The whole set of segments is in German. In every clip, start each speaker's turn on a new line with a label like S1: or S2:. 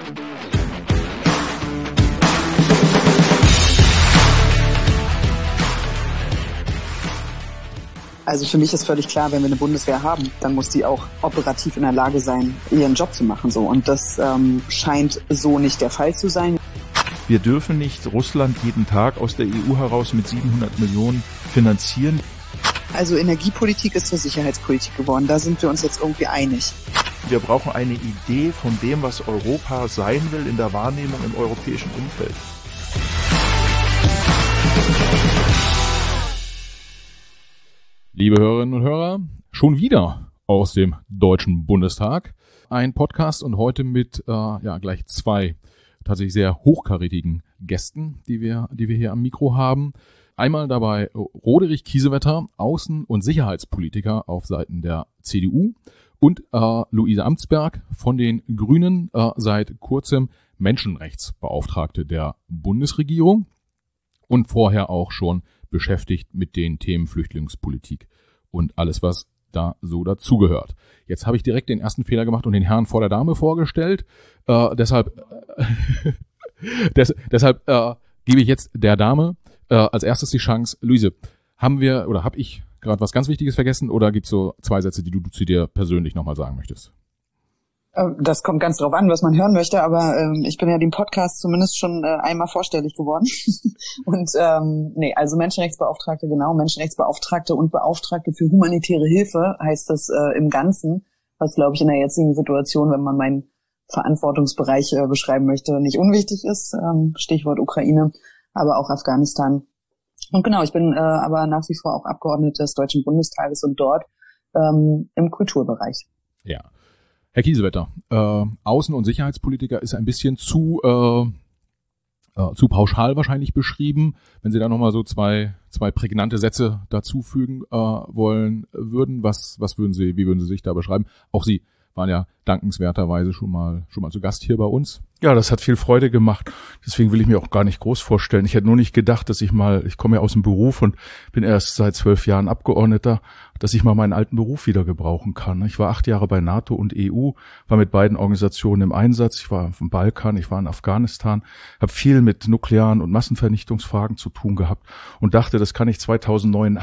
S1: Also für mich ist völlig klar, wenn wir eine Bundeswehr haben, dann muss die auch operativ in der Lage sein, ihren Job zu machen. So. Und das scheint so nicht der Fall zu sein.
S2: Wir dürfen nicht Russland jeden Tag aus der EU heraus mit 700 Millionen finanzieren.
S1: Also Energiepolitik ist zur Sicherheitspolitik geworden. Da sind wir uns jetzt irgendwie einig.
S2: Wir brauchen eine Idee von dem, was Europa sein will in der Wahrnehmung im europäischen Umfeld.
S3: Liebe Hörerinnen und Hörer, schon wieder aus dem Deutschen Bundestag. Ein Podcast und heute mit gleich zwei tatsächlich sehr hochkarätigen Gästen, die wir hier am Mikro haben. Einmal dabei Roderich Kiesewetter, Außen- und Sicherheitspolitiker auf Seiten der CDU und Luise Amtsberg von den Grünen, seit kurzem Menschenrechtsbeauftragte der Bundesregierung und vorher auch schon beschäftigt mit den Themen Flüchtlingspolitik und alles, was da so dazugehört. Jetzt habe ich direkt den ersten Fehler gemacht und den Herrn vor der Dame vorgestellt. Deshalb gebe ich jetzt der Dame als erstes die Chance. Luise, habe ich gerade was ganz Wichtiges vergessen oder gibt es so zwei Sätze, die du zu dir persönlich nochmal sagen möchtest?
S1: Das kommt ganz drauf an, was man hören möchte, aber ich bin ja dem Podcast zumindest schon einmal vorstellig geworden. Und also Menschenrechtsbeauftragte, genau, Menschenrechtsbeauftragte und Beauftragte für humanitäre Hilfe heißt das im Ganzen, was, glaube ich, in der jetzigen Situation, wenn man meinen Verantwortungsbereich beschreiben möchte, nicht unwichtig ist. Stichwort Ukraine, aber auch Afghanistan. Und genau, ich bin aber nach wie vor auch Abgeordnete des Deutschen Bundestages und dort im Kulturbereich.
S3: Ja. Herr Kiesewetter, Außen- und Sicherheitspolitiker ist ein bisschen zu pauschal wahrscheinlich beschrieben. Wenn Sie da nochmal so zwei prägnante Sätze dazufügen wollen würden, wie würden Sie sich da beschreiben? Auch Sie waren ja dankenswerterweise schon mal zu Gast hier bei uns.
S2: Ja, das hat viel Freude gemacht. Deswegen will ich mir auch gar nicht groß vorstellen. Ich hätte nur nicht gedacht, ich komme ja aus dem Beruf und bin erst seit 12 Jahren Abgeordneter, dass ich mal meinen alten Beruf wieder gebrauchen kann. Ich war 8 Jahre bei NATO und EU, war mit beiden Organisationen im Einsatz. Ich war auf dem Balkan, ich war in Afghanistan, habe viel mit nuklearen und Massenvernichtungsfragen zu tun gehabt und dachte, das kann ich 2009,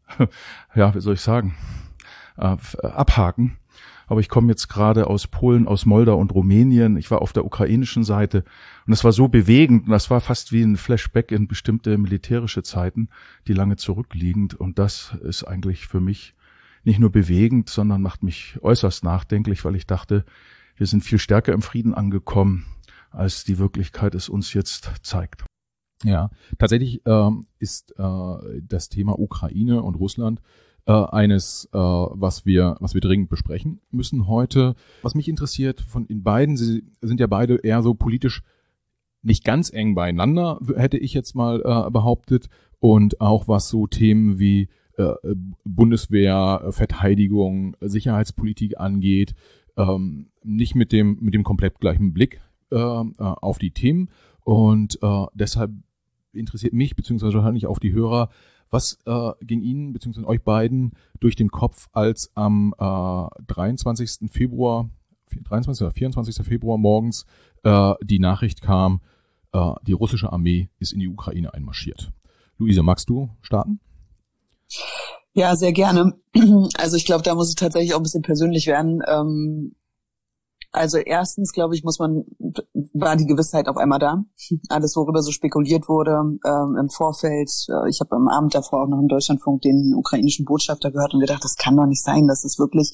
S2: abhaken. Aber ich komme jetzt gerade aus Polen, aus Moldau und Rumänien. Ich war auf der ukrainischen Seite und es war so bewegend und das war fast wie ein Flashback in bestimmte militärische Zeiten, die lange zurückliegend. Und das ist eigentlich für mich nicht nur bewegend, sondern macht mich äußerst nachdenklich, weil ich dachte, wir sind viel stärker im Frieden angekommen, als die Wirklichkeit es uns jetzt zeigt.
S3: Ja, tatsächlich ist das Thema Ukraine und Russland eines, was wir dringend besprechen müssen heute. Was mich interessiert von Ihnen beiden, Sie sind ja beide eher so politisch nicht ganz eng beieinander, hätte ich jetzt mal behauptet. Und auch was so Themen wie Bundeswehr, Verteidigung, Sicherheitspolitik angeht, nicht mit dem komplett gleichen Blick auf die Themen. Und deshalb interessiert mich, beziehungsweise wahrscheinlich auch die Hörer, was ging Ihnen bzw. euch beiden durch den Kopf, als am 23. oder 24. Februar morgens die Nachricht kam, die russische Armee ist in die Ukraine einmarschiert? Luise, magst du starten?
S1: Ja, sehr gerne. Also ich glaube, da muss es tatsächlich auch ein bisschen persönlich werden. Also erstens, glaube ich, war die Gewissheit auf einmal da. Alles, worüber so spekuliert wurde im Vorfeld. Ich habe am Abend davor auch noch im Deutschlandfunk den ukrainischen Botschafter gehört und gedacht, das kann doch nicht sein, dass es wirklich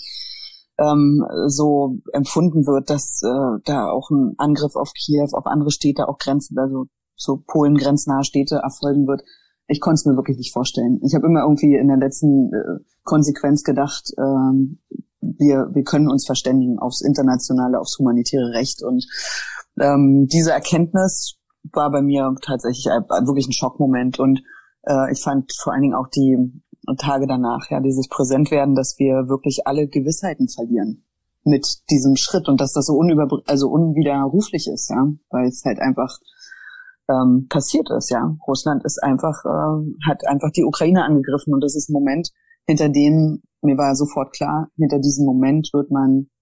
S1: so empfunden wird, dass da auch ein Angriff auf Kiew, auf andere Städte, auch Grenzen, also so Polen grenznahe Städte erfolgen wird. Ich konnte es mir wirklich nicht vorstellen. Ich habe immer irgendwie in der letzten Konsequenz gedacht, wir können uns verständigen aufs internationale, aufs humanitäre Recht. Und diese Erkenntnis war bei mir tatsächlich wirklich ein Schockmoment. Und ich fand vor allen Dingen auch die Tage danach, ja, dieses Präsentwerden, dass wir wirklich alle Gewissheiten verlieren mit diesem Schritt und dass das so unwiderruflich ist, ja, weil es halt einfach passiert ist, ja. Russland ist hat einfach die Ukraine angegriffen und das ist ein Moment, hinter dem, mir war sofort klar, hinter diesem Moment wird man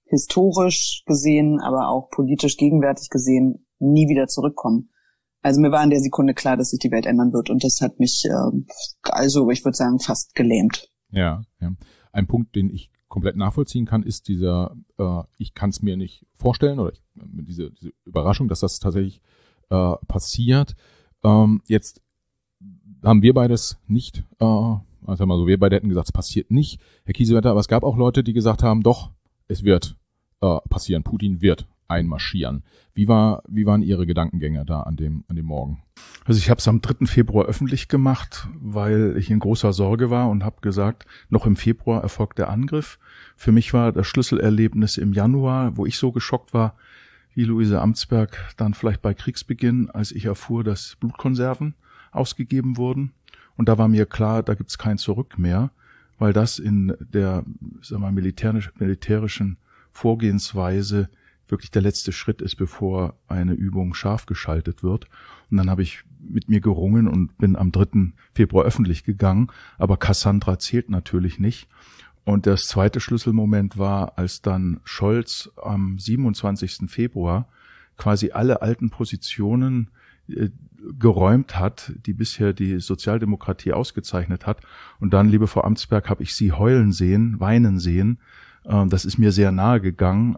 S1: historisch gesehen, aber auch politisch gegenwärtig gesehen nie wieder zurückkommen. Also mir war in der Sekunde klar, dass sich die Welt ändern wird und das hat mich, ich würde sagen, fast gelähmt.
S3: Ja. Ein Punkt, den ich komplett nachvollziehen kann, ist dieser, ich kann es mir nicht vorstellen oder diese Überraschung, dass das tatsächlich passiert. Jetzt haben wir beides nicht, wir beide hätten gesagt, es passiert nicht, Herr Kiesewetter, aber es gab auch Leute, die gesagt haben, doch, es wird passieren, Putin wird einmarschieren. Wie waren Ihre Gedankengänge da an dem Morgen?
S2: Also ich habe es am 3. Februar öffentlich gemacht, weil ich in großer Sorge war und habe gesagt, noch im Februar erfolgt der Angriff. Für mich war das Schlüsselerlebnis im Januar, wo ich so geschockt war, wie Luise Amtsberg dann vielleicht bei Kriegsbeginn, als ich erfuhr, dass Blutkonserven ausgegeben wurden. Und da war mir klar, da gibt's kein Zurück mehr, weil das in der militärischen Vorgehensweise wirklich der letzte Schritt ist, bevor eine Übung scharf geschaltet wird. Und dann habe ich mit mir gerungen und bin am 3. Februar öffentlich gegangen. Aber Cassandra zählt natürlich nicht. Und das zweite Schlüsselmoment war, als dann Scholz am 27. Februar quasi alle alten Positionen geräumt hat, die bisher die Sozialdemokratie ausgezeichnet hat. Und dann, liebe Frau Amtsberg, habe ich Sie heulen sehen, weinen sehen. Das ist mir sehr nahe gegangen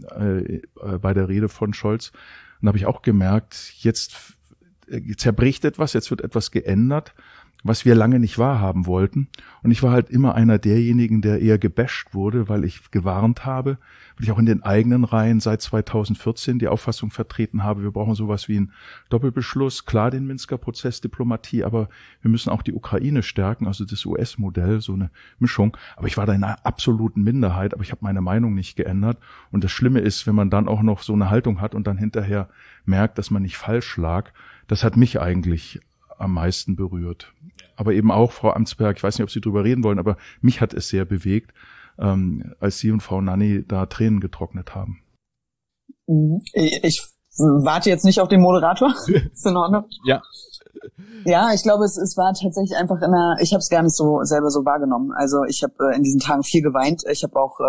S2: bei der Rede von Scholz. Und habe ich auch gemerkt, jetzt zerbricht etwas, jetzt wird etwas geändert, was wir lange nicht wahrhaben wollten. Und ich war halt immer einer derjenigen, der eher gebasht wurde, weil ich gewarnt habe, weil ich auch in den eigenen Reihen seit 2014 die Auffassung vertreten habe, wir brauchen sowas wie einen Doppelbeschluss, klar den Minsker Prozess, Diplomatie, aber wir müssen auch die Ukraine stärken, also das US-Modell, so eine Mischung. Aber ich war da in einer absoluten Minderheit, aber ich habe meine Meinung nicht geändert. Und das Schlimme ist, wenn man dann auch noch so eine Haltung hat und dann hinterher merkt, dass man nicht falsch lag, das hat mich eigentlich am meisten berührt. Aber eben auch, Frau Amtsberg, ich weiß nicht, ob Sie drüber reden wollen, aber mich hat es sehr bewegt, als Sie und Frau Nanni da Tränen getrocknet haben.
S1: Ich warte jetzt nicht auf den Moderator. Ist in Ordnung?
S3: Ja.
S1: Ja, ich glaube, es war tatsächlich einfach ich habe es gar nicht so selber so wahrgenommen. Also ich habe in diesen Tagen viel geweint. Ich habe auch,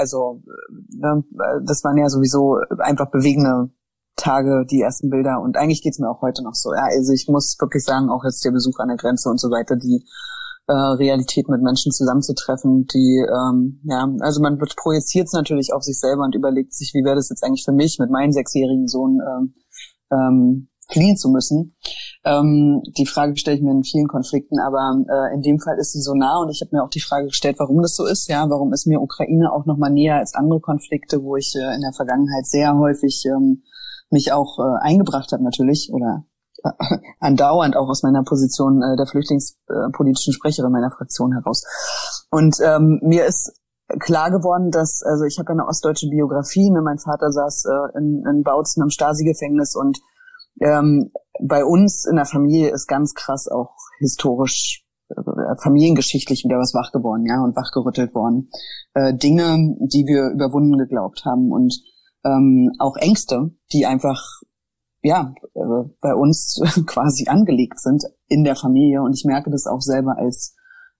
S1: das waren ja sowieso einfach bewegende Tage, die ersten Bilder, und eigentlich geht's mir auch heute noch so. Ja, also ich muss wirklich sagen, auch jetzt der Besuch an der Grenze und so weiter, die Realität mit Menschen zusammenzutreffen, die also man projiziert es natürlich auf sich selber und überlegt sich, wie wäre das jetzt eigentlich für mich, mit meinem 6-jährigen Sohn fliehen zu müssen. Die Frage stelle ich mir in vielen Konflikten, aber in dem Fall ist sie so nah, und ich habe mir auch die Frage gestellt, warum das so ist. Ja, warum ist mir Ukraine auch noch mal näher als andere Konflikte, wo ich in der Vergangenheit sehr häufig mich auch eingebracht habe natürlich, oder andauernd auch aus meiner Position der flüchtlingspolitischen Sprecherin meiner Fraktion heraus. Und mir ist klar geworden, dass, also ich habe ja eine ostdeutsche Biografie, ne, mein Vater saß in Bautzen im Stasi-Gefängnis, und bei uns in der Familie ist ganz krass auch historisch, familiengeschichtlich wieder was wach geworden, ja, und wachgerüttelt worden. Dinge, die wir überwunden geglaubt haben, und auch Ängste, die einfach bei uns quasi angelegt sind in der Familie. Und ich merke das auch selber als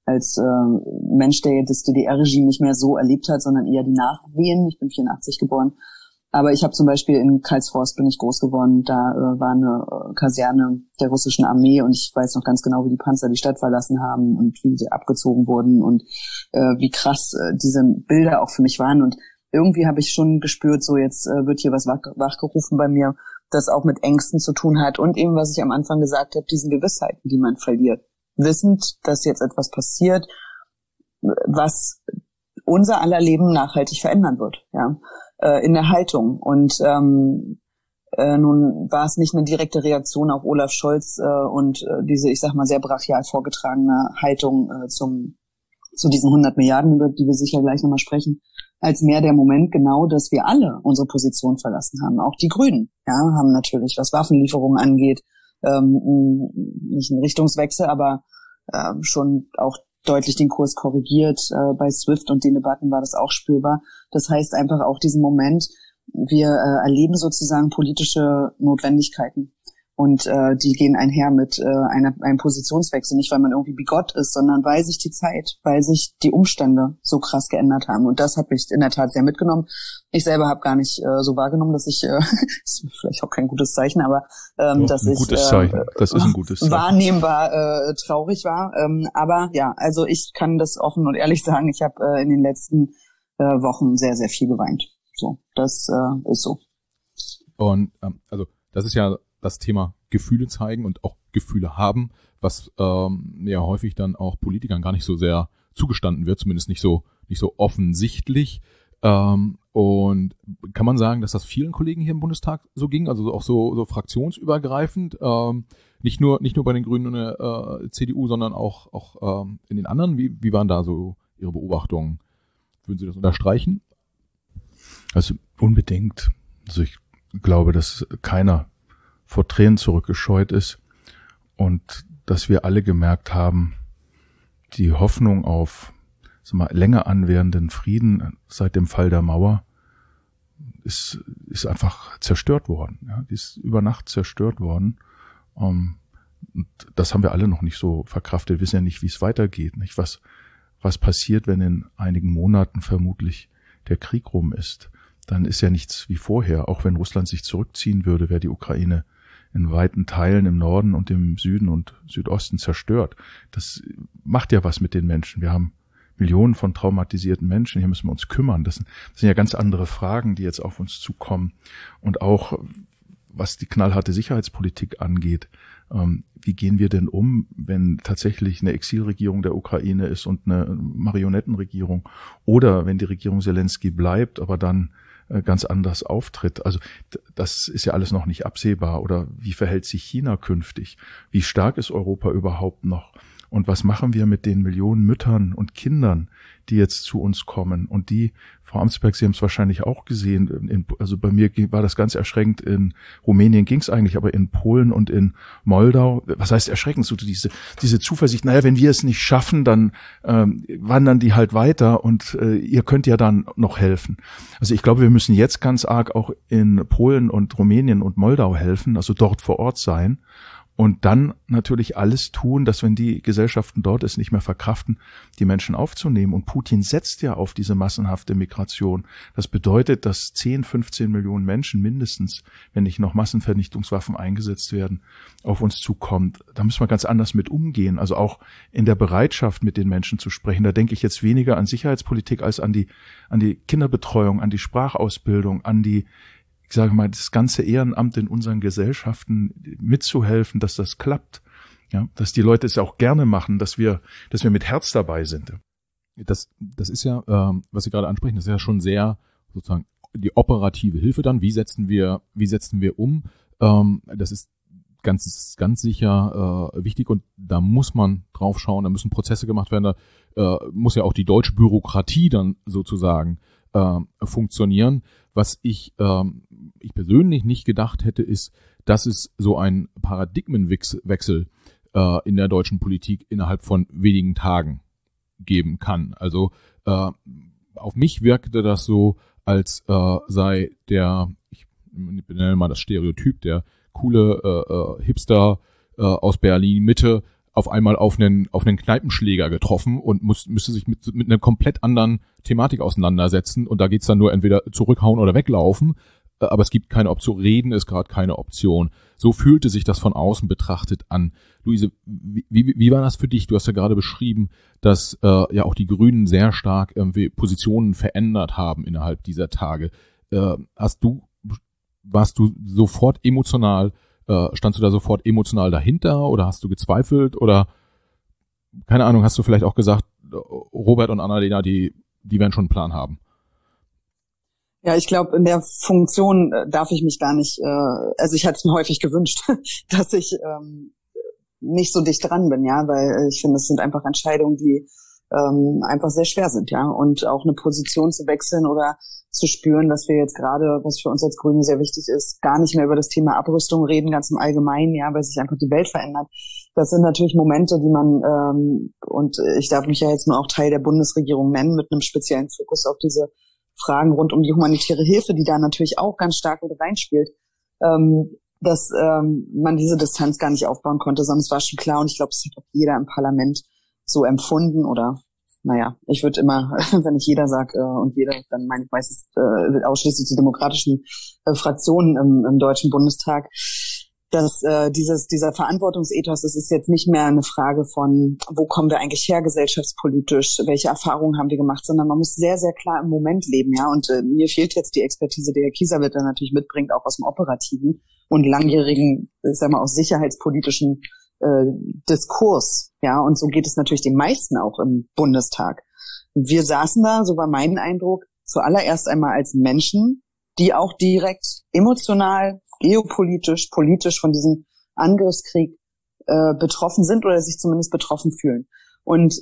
S1: Mensch, der das DDR-Regime nicht mehr so erlebt hat, sondern eher die Nachwehen. Ich bin 84 geboren. Aber ich habe zum Beispiel in Karlshorst bin ich groß geworden. Da war eine Kaserne der russischen Armee, und ich weiß noch ganz genau, wie die Panzer die Stadt verlassen haben und wie sie abgezogen wurden und wie krass diese Bilder auch für mich waren. Und irgendwie habe ich schon gespürt, so jetzt wird hier was wachgerufen bei mir, das auch mit Ängsten zu tun hat, und eben, was ich am Anfang gesagt habe, diesen Gewissheiten, die man verliert. Wissend, dass jetzt etwas passiert, was unser aller Leben nachhaltig verändern wird, ja, in der Haltung. Und nun war es nicht eine direkte Reaktion auf Olaf Scholz und diese, ich sag mal, sehr brachial vorgetragene Haltung zu diesen 100 Milliarden, über die wir sicher gleich nochmal sprechen, als mehr der Moment genau, dass wir alle unsere Position verlassen haben. Auch die Grünen, ja, haben natürlich, was Waffenlieferungen angeht, nicht einen Richtungswechsel, aber schon auch deutlich den Kurs korrigiert. Bei SWIFT und den Debatten war das auch spürbar. Das heißt einfach auch diesen Moment, wir erleben sozusagen politische Notwendigkeiten. Und die gehen einher mit einem Positionswechsel, nicht weil man irgendwie bigott ist, sondern weil sich die Zeit, weil sich die Umstände so krass geändert haben. Und das habe ich in der Tat sehr mitgenommen. Ich selber habe gar nicht so wahrgenommen, dass ich, ist vielleicht auch kein gutes Zeichen, aber dass ich
S2: das ist ein gutes Zeichen.
S1: Wahrnehmbar traurig war. Aber ja, also ich kann das offen und ehrlich sagen, ich habe in den letzten Wochen sehr, sehr viel geweint. So, das ist so.
S3: Und also das ist ja das Thema Gefühle zeigen und auch Gefühle haben, was ja häufig dann auch Politikern gar nicht so sehr zugestanden wird, zumindest nicht so offensichtlich. Und kann man sagen, dass das vielen Kollegen hier im Bundestag so ging, also auch so fraktionsübergreifend, nicht nur bei den Grünen und der CDU, sondern auch in den anderen. Wie waren da so Ihre Beobachtungen? Würden Sie das unterstreichen?
S2: Also unbedingt. Also ich glaube, dass keiner vor Tränen zurückgescheut ist und dass wir alle gemerkt haben, die Hoffnung auf länger anwährenden Frieden seit dem Fall der Mauer ist einfach zerstört worden. Ja, die ist über Nacht zerstört worden. Und das haben wir alle noch nicht so verkraftet. Wir wissen ja nicht, wie es weitergeht, nicht was passiert, wenn in einigen Monaten vermutlich der Krieg rum ist. Dann ist ja nichts wie vorher. Auch wenn Russland sich zurückziehen würde, wäre die Ukraine in weiten Teilen im Norden und im Süden und Südosten zerstört. Das macht ja was mit den Menschen. Wir haben Millionen von traumatisierten Menschen, hier müssen wir uns kümmern. Das sind ja ganz andere Fragen, die jetzt auf uns zukommen. Und auch, was die knallharte Sicherheitspolitik angeht, wie gehen wir denn um, wenn tatsächlich eine Exilregierung der Ukraine ist und eine Marionettenregierung oder wenn die Regierung Zelensky bleibt, aber dann ganz anders auftritt. Also das ist ja alles noch nicht absehbar. Oder wie verhält sich China künftig? Wie stark ist Europa überhaupt noch? Und was machen wir mit den Millionen Müttern und Kindern, die jetzt zu uns kommen? Und die, Frau Amtsberg, Sie haben es wahrscheinlich auch gesehen, also bei mir war das ganz erschreckend, in Rumänien ging es eigentlich, aber in Polen und in Moldau, was heißt erschreckend, so diese Zuversicht, naja, wenn wir es nicht schaffen, dann wandern die halt weiter und ihr könnt ja dann noch helfen. Also ich glaube, wir müssen jetzt ganz arg auch in Polen und Rumänien und Moldau helfen, also dort vor Ort sein. Und dann natürlich alles tun, dass, wenn die Gesellschaften dort es nicht mehr verkraften, die Menschen aufzunehmen. Und Putin setzt ja auf diese massenhafte Migration. Das bedeutet, dass 10, 15 Millionen Menschen mindestens, wenn nicht noch Massenvernichtungswaffen eingesetzt werden, auf uns zukommt. Da müssen wir ganz anders mit umgehen. Also auch in der Bereitschaft, mit den Menschen zu sprechen. Da denke ich jetzt weniger an Sicherheitspolitik als an die Kinderbetreuung, an die Sprachausbildung, an die, ich sage mal, das ganze Ehrenamt in unseren Gesellschaften mitzuhelfen, dass das klappt. Ja, dass die Leute es auch gerne machen, dass wir mit Herz dabei sind.
S3: Das ist ja, was Sie gerade ansprechen, das ist ja schon sehr sozusagen die operative Hilfe dann. Wie setzen wir um? Das ist ganz sicher wichtig und da muss man drauf schauen, da müssen Prozesse gemacht werden, da muss ja auch die deutsche Bürokratie dann sozusagen funktionieren. Was ich persönlich nicht gedacht hätte, ist, dass es so einen Paradigmenwechsel in der deutschen Politik innerhalb von wenigen Tagen geben kann. Also auf mich wirkte das so, als sei ich benenne mal das Stereotyp, der coole Hipster aus Berlin Mitte auf einmal auf einen Kneipenschläger getroffen und müsste sich mit einer komplett anderen Thematik auseinandersetzen und da geht's dann nur entweder zurückhauen oder weglaufen, aber es gibt keine Option, reden ist gerade keine Option. So fühlte sich das von außen betrachtet an. Luise, wie war das für dich? Du hast ja gerade beschrieben, dass ja auch die Grünen sehr stark irgendwie Positionen verändert haben innerhalb dieser Tage. Warst du sofort emotional, standst du da sofort emotional dahinter oder hast du gezweifelt oder keine Ahnung, hast du vielleicht auch gesagt, Robert und Annalena, die werden schon einen Plan haben?
S1: Ja, ich glaube, in der Funktion darf ich mich gar nicht, also ich hatte es mir häufig gewünscht, dass ich nicht so dicht dran bin, ja, weil ich finde, es sind einfach Entscheidungen, die einfach sehr schwer sind, ja, und auch eine Position zu wechseln oder zu spüren, dass wir jetzt gerade, was für uns als Grüne sehr wichtig ist, gar nicht mehr über das Thema Abrüstung reden, ganz im Allgemeinen, ja, weil sich einfach die Welt verändert. Das sind natürlich Momente, die man, und ich darf mich ja jetzt nur auch Teil der Bundesregierung nennen, mit einem speziellen Fokus auf diese Fragen rund um die humanitäre Hilfe, die da natürlich auch ganz stark mit reinspielt. dass man diese Distanz gar nicht aufbauen konnte, sondern es war schon klar und ich glaube, es hat auch jeder im Parlament so empfunden oder naja, ich würde immer, wenn ich jeder sage und jeder, dann meine ich meistens ausschließlich die demokratischen Fraktionen im Deutschen Bundestag, dass dieser Verantwortungsethos, das ist jetzt nicht mehr eine Frage von, wo kommen wir eigentlich her gesellschaftspolitisch, welche Erfahrungen haben wir gemacht, sondern man muss sehr, sehr klar im Moment leben, ja. Und mir fehlt jetzt die Expertise, die Herr Kiesewetter dann natürlich mitbringt, auch aus dem Operativen und langjährigen, ich sag mal, aus sicherheitspolitischen Diskurs, ja. Und so geht es natürlich den meisten auch im Bundestag. Wir saßen da, so war mein Eindruck, zuallererst einmal als Menschen, die auch direkt emotional, geopolitisch, politisch von diesem Angriffskrieg betroffen sind oder sich zumindest betroffen fühlen. Und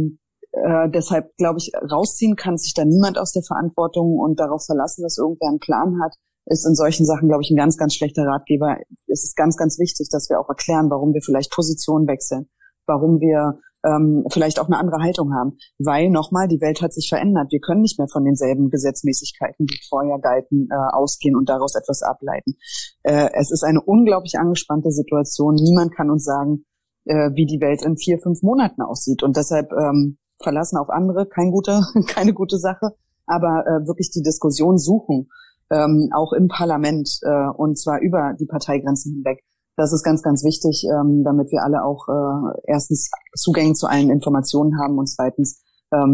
S1: deshalb, glaube ich, rausziehen kann sich da niemand aus der Verantwortung und darauf verlassen, dass irgendwer einen Plan hat, ist in solchen Sachen, glaube ich, ein ganz, ganz schlechter Ratgeber. Es ist ganz, ganz wichtig, dass wir auch erklären, warum wir vielleicht Positionen wechseln, warum wir vielleicht auch eine andere Haltung haben. Weil, nochmal, die Welt hat sich verändert. Wir können nicht mehr von denselben Gesetzmäßigkeiten, die vorher galten, ausgehen und daraus etwas ableiten. Es ist eine unglaublich angespannte Situation. Niemand kann uns sagen, wie die Welt in 4-5 Monaten aussieht. Und deshalb verlassen auf andere, keine gute Sache, aber wirklich die Diskussion suchen, auch im Parlament und zwar über die Parteigrenzen hinweg. Das ist ganz, ganz wichtig, damit wir alle auch erstens Zugänge zu allen Informationen haben und zweitens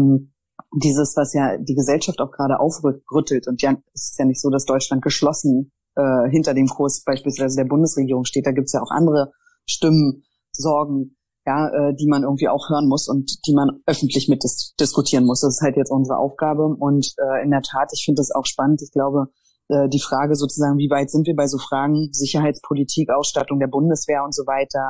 S1: dieses, was ja die Gesellschaft auch gerade aufrüttelt. Und ja, es ist ja nicht so, dass Deutschland geschlossen hinter dem Kurs beispielsweise der Bundesregierung steht. Da gibt's ja auch andere Stimmen, Sorgen, ja, die man irgendwie auch hören muss und die man öffentlich mit diskutieren muss. Das ist halt jetzt unsere Aufgabe. Und in der Tat, ich finde das auch spannend. Ich glaube, die Frage sozusagen, wie weit sind wir bei so Fragen Sicherheitspolitik, Ausstattung der Bundeswehr und so weiter,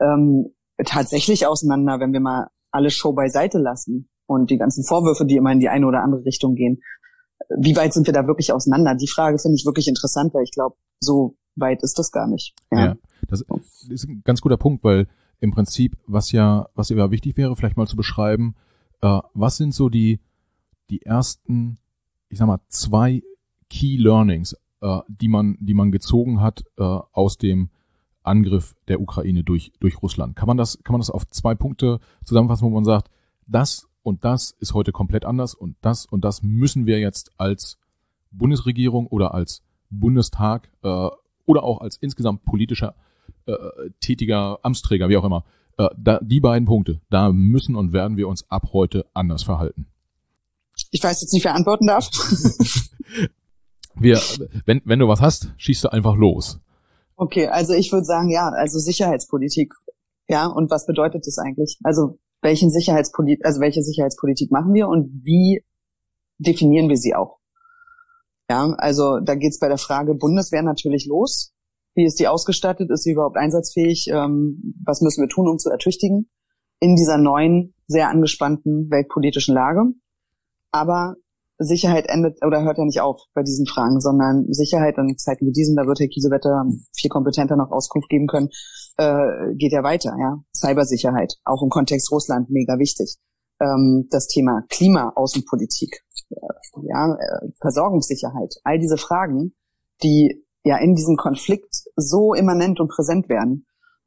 S1: tatsächlich auseinander, wenn wir mal alle Show beiseite lassen und die ganzen Vorwürfe, die immer in die eine oder andere Richtung gehen. Wie weit sind wir da wirklich auseinander? Die Frage finde ich wirklich interessant, weil ich glaube, so weit ist das gar nicht.
S3: Ja, das ist ein ganz guter Punkt, weil im Prinzip, was ja wichtig wäre, vielleicht mal zu beschreiben, was sind so die ersten, ich sag mal, 2 Key Learnings, die man gezogen hat aus dem Angriff der Ukraine durch Russland. Kann man das auf 2 Punkte zusammenfassen, wo man sagt, das und das ist heute komplett anders und das müssen wir jetzt als Bundesregierung oder als Bundestag oder auch als insgesamt politischer tätiger Amtsträger, wie auch immer, die beiden Punkte, da müssen und werden wir uns ab heute anders verhalten.
S1: Ich weiß jetzt nicht, wer antworten darf.
S3: Wenn du was hast, schießt du einfach los.
S1: Okay, also ich würde sagen, ja, also Sicherheitspolitik. Ja, und was bedeutet das eigentlich? Also welche Sicherheitspolitik machen wir und wie definieren wir sie auch? Ja, also da geht's bei der Frage Bundeswehr natürlich los. Wie ist die ausgestattet? Ist sie überhaupt einsatzfähig? Was müssen wir tun, um zu ertüchtigen in dieser neuen, sehr angespannten weltpolitischen Lage? Aber Sicherheit endet oder hört ja nicht auf bei diesen Fragen, sondern Sicherheit in Zeiten wie diesen, da wird Herr Kiesewetter viel kompetenter noch Auskunft geben können, geht ja weiter, ja. Cybersicherheit, auch im Kontext Russland, mega wichtig. Das Thema Klima, Außenpolitik, Versorgungssicherheit, all diese Fragen, die ja in diesem Konflikt so immanent und präsent werden,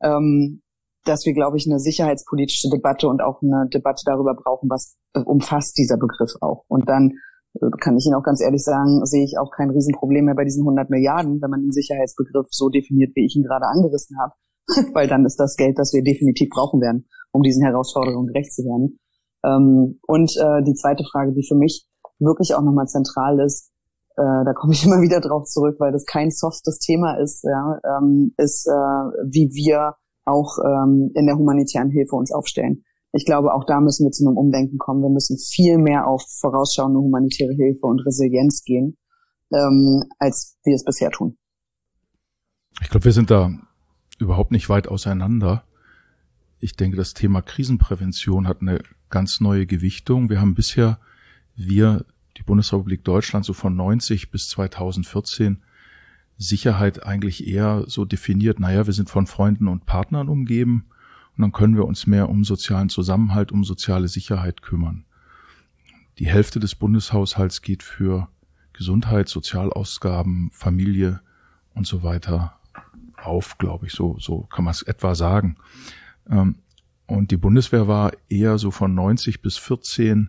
S1: dass wir, glaube ich, eine sicherheitspolitische Debatte und auch eine Debatte darüber brauchen, was umfasst dieser Begriff auch. Und dann kann ich Ihnen auch ganz ehrlich sagen, sehe ich auch kein Riesenproblem mehr bei diesen 100 Milliarden, wenn man den Sicherheitsbegriff so definiert, wie ich ihn gerade angerissen habe, weil dann ist das Geld, das wir definitiv brauchen werden, um diesen Herausforderungen gerecht zu werden. Und die zweite Frage, die für mich wirklich auch nochmal zentral ist, da komme ich immer wieder drauf zurück, weil das kein softes Thema ist, ja, ist, wie wir auch in der humanitären Hilfe uns aufstellen. Ich glaube, auch da müssen wir zu einem Umdenken kommen. Wir müssen viel mehr auf vorausschauende humanitäre Hilfe und Resilienz gehen, als wir es bisher tun.
S2: Ich glaube, wir sind da überhaupt nicht weit auseinander. Ich denke, das Thema Krisenprävention hat eine ganz neue Gewichtung. Wir haben bisher, die Bundesrepublik Deutschland, so von 90 bis 2014 Sicherheit eigentlich eher so definiert, wir sind von Freunden und Partnern umgeben und dann können wir uns mehr um sozialen Zusammenhalt, um soziale Sicherheit kümmern. Die Hälfte des Bundeshaushalts geht für Gesundheit, Sozialausgaben, Familie und so weiter auf, glaube ich, so kann man es etwa sagen. Und die Bundeswehr war eher so von 90 bis 14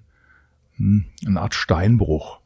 S2: eine Art Steinbruch.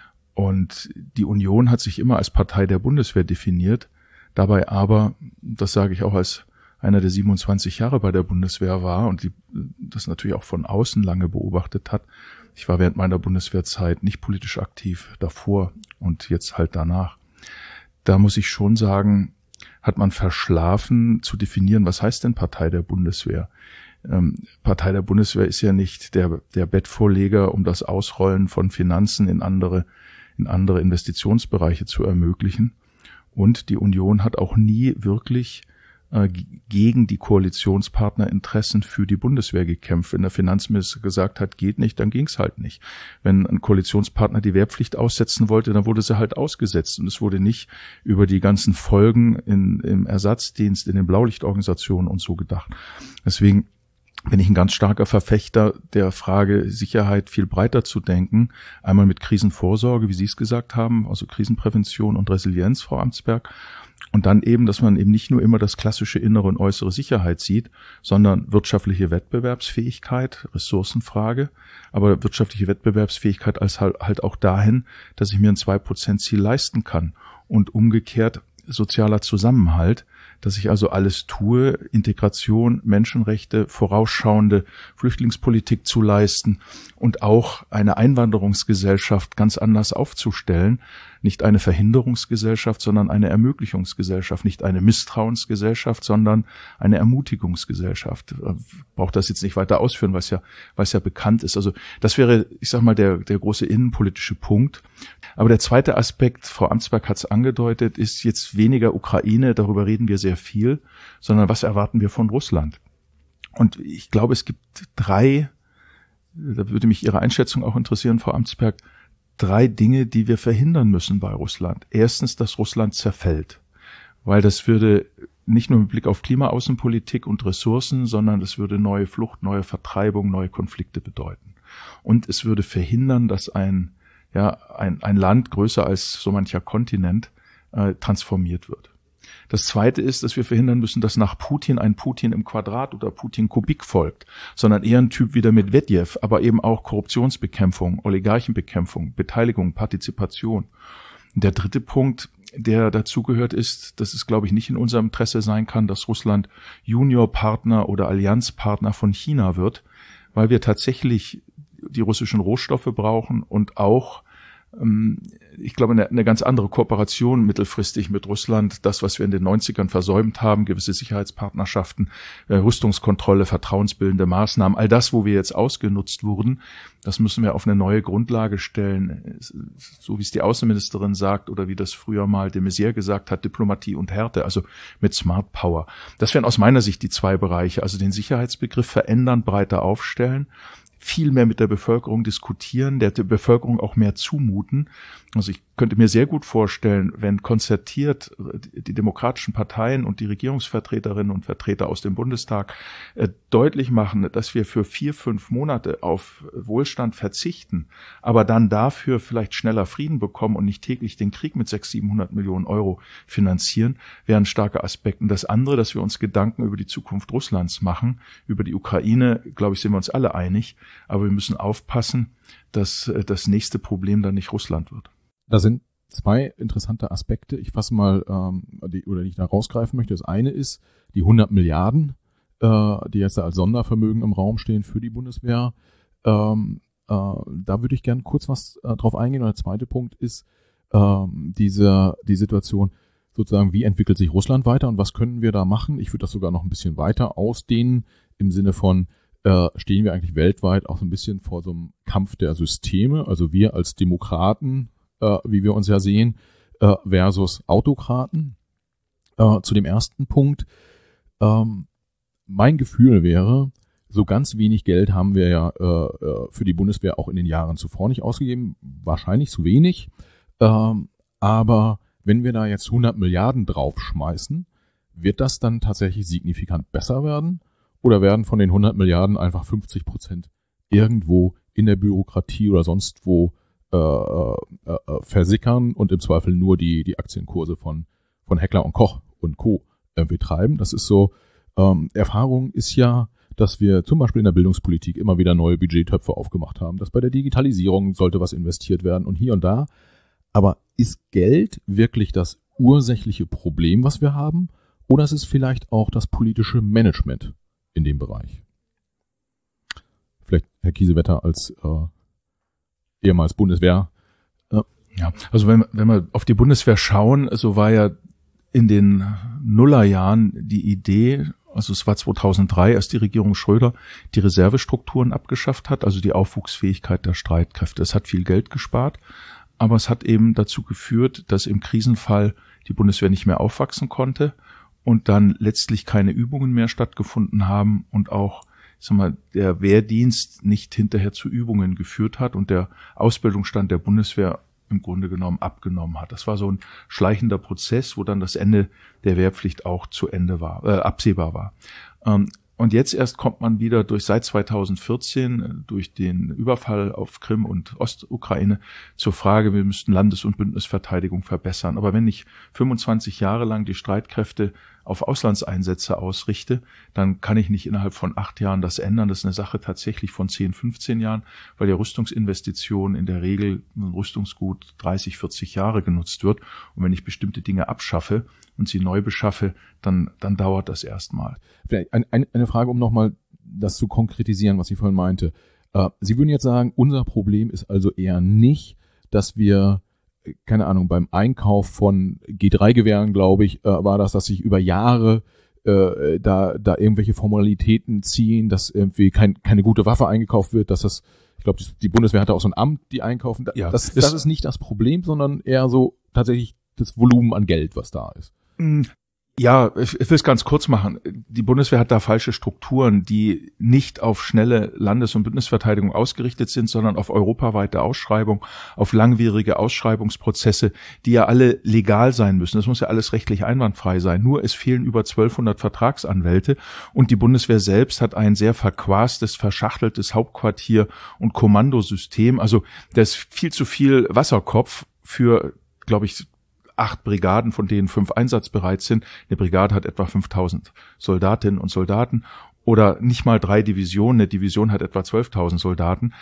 S2: Und die Union hat sich immer als Partei der Bundeswehr definiert, dabei aber, das sage ich auch als einer, der 27 Jahre bei der Bundeswehr war und das natürlich auch von außen lange beobachtet hat. Ich war während meiner Bundeswehrzeit nicht politisch aktiv, davor und jetzt halt danach. Da muss ich schon sagen, hat man verschlafen zu definieren, was heißt denn Partei der Bundeswehr? Partei der Bundeswehr ist ja nicht der Bettvorleger, um das Ausrollen von Finanzen in andere Investitionsbereiche zu ermöglichen. Und die Union hat auch nie wirklich gegen die Koalitionspartnerinteressen für die Bundeswehr gekämpft. Wenn der Finanzminister gesagt hat, geht nicht, dann ging's halt nicht. Wenn ein Koalitionspartner die Wehrpflicht aussetzen wollte, dann wurde sie halt ausgesetzt. Und es wurde nicht über die ganzen Folgen im Ersatzdienst, in den Blaulichtorganisationen und so gedacht. Deswegen bin ich ein ganz starker Verfechter der Frage, Sicherheit viel breiter zu denken. Einmal mit Krisenvorsorge, wie Sie es gesagt haben, also Krisenprävention und Resilienz, Frau Amtsberg. Und dann eben, dass man eben nicht nur immer das klassische innere und äußere Sicherheit sieht, sondern wirtschaftliche Wettbewerbsfähigkeit, Ressourcenfrage, aber wirtschaftliche Wettbewerbsfähigkeit als halt auch dahin, dass ich mir ein 2%-Ziel leisten kann. Und umgekehrt sozialer Zusammenhalt, dass ich also alles tue, Integration, Menschenrechte, vorausschauende Flüchtlingspolitik zu leisten und auch eine Einwanderungsgesellschaft ganz anders aufzustellen. Nicht eine Verhinderungsgesellschaft, sondern eine Ermöglichungsgesellschaft. Nicht eine Misstrauensgesellschaft, sondern eine Ermutigungsgesellschaft. Braucht das jetzt nicht weiter ausführen, was ja bekannt ist. Also das wäre, ich sag mal, der große innenpolitische Punkt. Aber der zweite Aspekt, Frau Amtsberg hat es angedeutet, ist jetzt weniger Ukraine, darüber reden wir sehr viel, sondern was erwarten wir von Russland? Und ich glaube, es gibt drei, da würde mich Ihre Einschätzung auch interessieren, Frau Amtsberg, drei Dinge, die wir verhindern müssen bei Russland. Erstens, dass Russland zerfällt, weil das würde nicht nur mit Blick auf Klimaaußenpolitik und Ressourcen, sondern es würde neue Flucht, neue Vertreibung, neue Konflikte bedeuten. Und es würde verhindern, dass ein Land größer als so mancher Kontinent transformiert wird. Das Zweite ist, dass wir verhindern müssen, dass nach Putin ein Putin im Quadrat oder Putin Kubik folgt, sondern eher ein Typ wie der Medwedew, aber eben auch Korruptionsbekämpfung, Oligarchenbekämpfung, Beteiligung, Partizipation. Und der dritte Punkt, der dazugehört, ist, dass es, glaube ich, nicht in unserem Interesse sein kann, dass Russland Juniorpartner oder Allianzpartner von China wird, weil wir tatsächlich die russischen Rohstoffe brauchen und auch, ich glaube, eine ganz andere Kooperation mittelfristig mit Russland, das, was wir in den 90ern versäumt haben, gewisse Sicherheitspartnerschaften, Rüstungskontrolle, vertrauensbildende Maßnahmen, all das, wo wir jetzt ausgenutzt wurden, das müssen wir auf eine neue Grundlage stellen, so wie es die Außenministerin sagt oder wie das früher mal de Maizière gesagt hat, Diplomatie und Härte, also mit Smart Power. Das wären aus meiner Sicht die zwei Bereiche, also den Sicherheitsbegriff verändern, breiter aufstellen, viel mehr mit der Bevölkerung diskutieren, der Bevölkerung auch mehr zumuten. Also ich könnte mir sehr gut vorstellen, wenn konzertiert die demokratischen Parteien und die Regierungsvertreterinnen und Vertreter aus dem Bundestag deutlich machen, dass wir für 4-5 Monate auf Wohlstand verzichten, aber dann dafür vielleicht schneller Frieden bekommen und nicht täglich den Krieg mit 600-700 Millionen Euro finanzieren, wäre ein starker Aspekt. Und das andere, dass wir uns Gedanken über die Zukunft Russlands machen, über die Ukraine, glaube ich, sind wir uns alle einig, aber wir müssen aufpassen, dass das nächste Problem dann nicht Russland wird.
S3: Da sind zwei interessante Aspekte. Ich fasse mal, die ich da rausgreifen möchte. Das eine ist die 100 Milliarden, die jetzt als Sondervermögen im Raum stehen für die Bundeswehr. Da würde ich gerne kurz was drauf eingehen. Und der zweite Punkt ist die Situation, sozusagen, wie entwickelt sich Russland weiter und was können wir da machen? Ich würde das sogar noch ein bisschen weiter ausdehnen im Sinne von, stehen wir eigentlich weltweit auch so ein bisschen vor so einem Kampf der Systeme, also wir als Demokraten, wie wir uns ja sehen, versus Autokraten. Zu dem ersten Punkt, mein Gefühl wäre, so ganz wenig Geld haben wir ja für die Bundeswehr auch in den Jahren zuvor nicht ausgegeben, wahrscheinlich zu wenig, aber wenn wir da jetzt 100 Milliarden draufschmeißen, wird das dann tatsächlich signifikant besser werden? Oder werden von den 100 Milliarden einfach 50% irgendwo in der Bürokratie oder sonst wo versickern und im Zweifel nur die Aktienkurse von Heckler und Koch und Co. irgendwie treiben. Das ist so, Erfahrung ist ja, dass wir zum Beispiel in der Bildungspolitik immer wieder neue Budgettöpfe aufgemacht haben, dass bei der Digitalisierung sollte was investiert werden und hier und da. Aber ist Geld wirklich das ursächliche Problem, was wir haben? Oder ist es vielleicht auch das politische Management in dem Bereich? Vielleicht Herr Kiesewetter als ehemals Bundeswehr.
S2: Ja, also wenn wir auf die Bundeswehr schauen, so war ja in den Nullerjahren die Idee, also es war 2003, als die Regierung Schröder die Reservestrukturen abgeschafft hat, also die Aufwuchsfähigkeit der Streitkräfte. Es hat viel Geld gespart, aber es hat eben dazu geführt, dass im Krisenfall die Bundeswehr nicht mehr aufwachsen konnte und dann letztlich keine Übungen mehr stattgefunden haben und auch, ich sag mal, der Wehrdienst nicht hinterher zu Übungen geführt hat und der Ausbildungsstand der Bundeswehr im Grunde genommen abgenommen hat. Das war so ein schleichender Prozess, wo dann das Ende der Wehrpflicht auch zu Ende war, absehbar war. Und jetzt erst kommt man wieder seit 2014 durch den Überfall auf Krim und Ostukraine zur Frage, wir müssten Landes- und Bündnisverteidigung verbessern. Aber wenn ich 25 Jahre lang die Streitkräfte auf Auslandseinsätze ausrichte, dann kann ich nicht innerhalb von 8 Jahren das ändern. Das ist eine Sache tatsächlich von 10, 15 Jahren, weil die Rüstungsinvestition in der Regel ein Rüstungsgut 30, 40 Jahre genutzt wird. Und wenn ich bestimmte Dinge abschaffe und sie neu beschaffe, dann dauert das erstmal.
S3: Vielleicht eine Frage, um nochmal das zu konkretisieren, was Sie vorhin meinte. Sie würden jetzt sagen, unser Problem ist also eher nicht, dass wir, keine Ahnung, beim Einkauf von G3-Gewehren, glaube ich, war das, dass sich über Jahre da irgendwelche Formalitäten ziehen, dass irgendwie keine gute Waffe eingekauft wird, dass das, ich glaube, die Bundeswehr hatte auch so ein Amt, die einkaufen.
S2: Ja,
S3: das ist nicht das Problem, sondern eher so tatsächlich das Volumen an Geld, was da ist.
S2: Ja, ich will es ganz kurz machen. Die Bundeswehr hat da falsche Strukturen, die nicht auf schnelle Landes- und Bündnisverteidigung ausgerichtet sind, sondern auf europaweite Ausschreibung, auf langwierige Ausschreibungsprozesse, die ja alle legal sein müssen. Das muss ja alles rechtlich einwandfrei sein. Nur es fehlen über 1200 Vertragsanwälte und die Bundeswehr selbst hat ein sehr verquastes, verschachteltes Hauptquartier- und Kommandosystem. Also da ist viel zu viel Wasserkopf für, glaube ich, 8 Brigaden, von denen 5 einsatzbereit sind. Eine Brigade hat etwa 5000 Soldatinnen und Soldaten oder nicht mal 3 Divisionen. Eine Division hat etwa 12.000 Soldaten,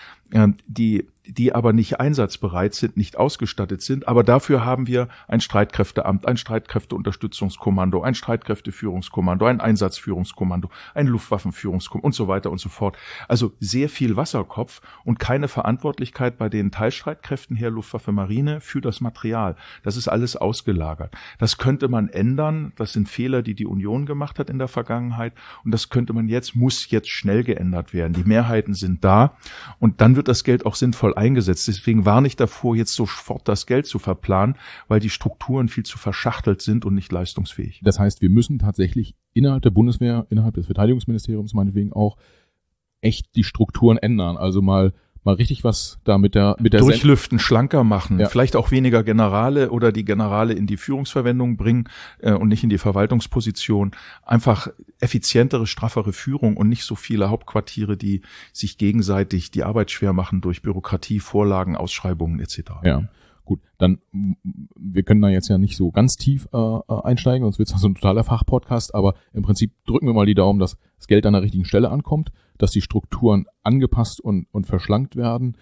S2: die aber nicht einsatzbereit sind, nicht ausgestattet sind. Aber dafür haben wir ein Streitkräfteamt, ein Streitkräfteunterstützungskommando, ein Streitkräfteführungskommando, ein Einsatzführungskommando, ein Luftwaffenführungskommando und so weiter und so fort. Also sehr viel Wasserkopf und keine Verantwortlichkeit bei den Teilstreitkräften Heer, Luftwaffe, Marine für das Material. Das ist alles ausgelagert. Das könnte man ändern. Das sind Fehler, die die Union gemacht hat in der Vergangenheit. Und das muss jetzt schnell geändert werden. Die Mehrheiten sind da. Und dann wird das Geld auch sinnvoll eingesetzt. Deswegen warne ich davor, jetzt sofort das Geld zu verplanen, weil die Strukturen viel zu verschachtelt sind und nicht leistungsfähig.
S3: Das heißt, wir müssen tatsächlich innerhalb der Bundeswehr, innerhalb des Verteidigungsministeriums meinetwegen auch echt die Strukturen ändern. Also mal richtig was da mit der
S2: durchlüften, schlanker machen,
S3: ja.
S2: Vielleicht auch weniger Generale oder die Generale in die Führungsverwendung bringen und nicht in die Verwaltungsposition. Einfach effizientere, straffere Führung und nicht so viele Hauptquartiere, die sich gegenseitig die Arbeit schwer machen durch Bürokratie, Vorlagen, Ausschreibungen etc.
S3: Ja. Gut, dann, wir können da jetzt ja nicht so ganz tief einsteigen, sonst wird es so ein totaler Fachpodcast, aber im Prinzip drücken wir mal die Daumen, dass das Geld an der richtigen Stelle ankommt, dass die Strukturen angepasst und verschlankt werden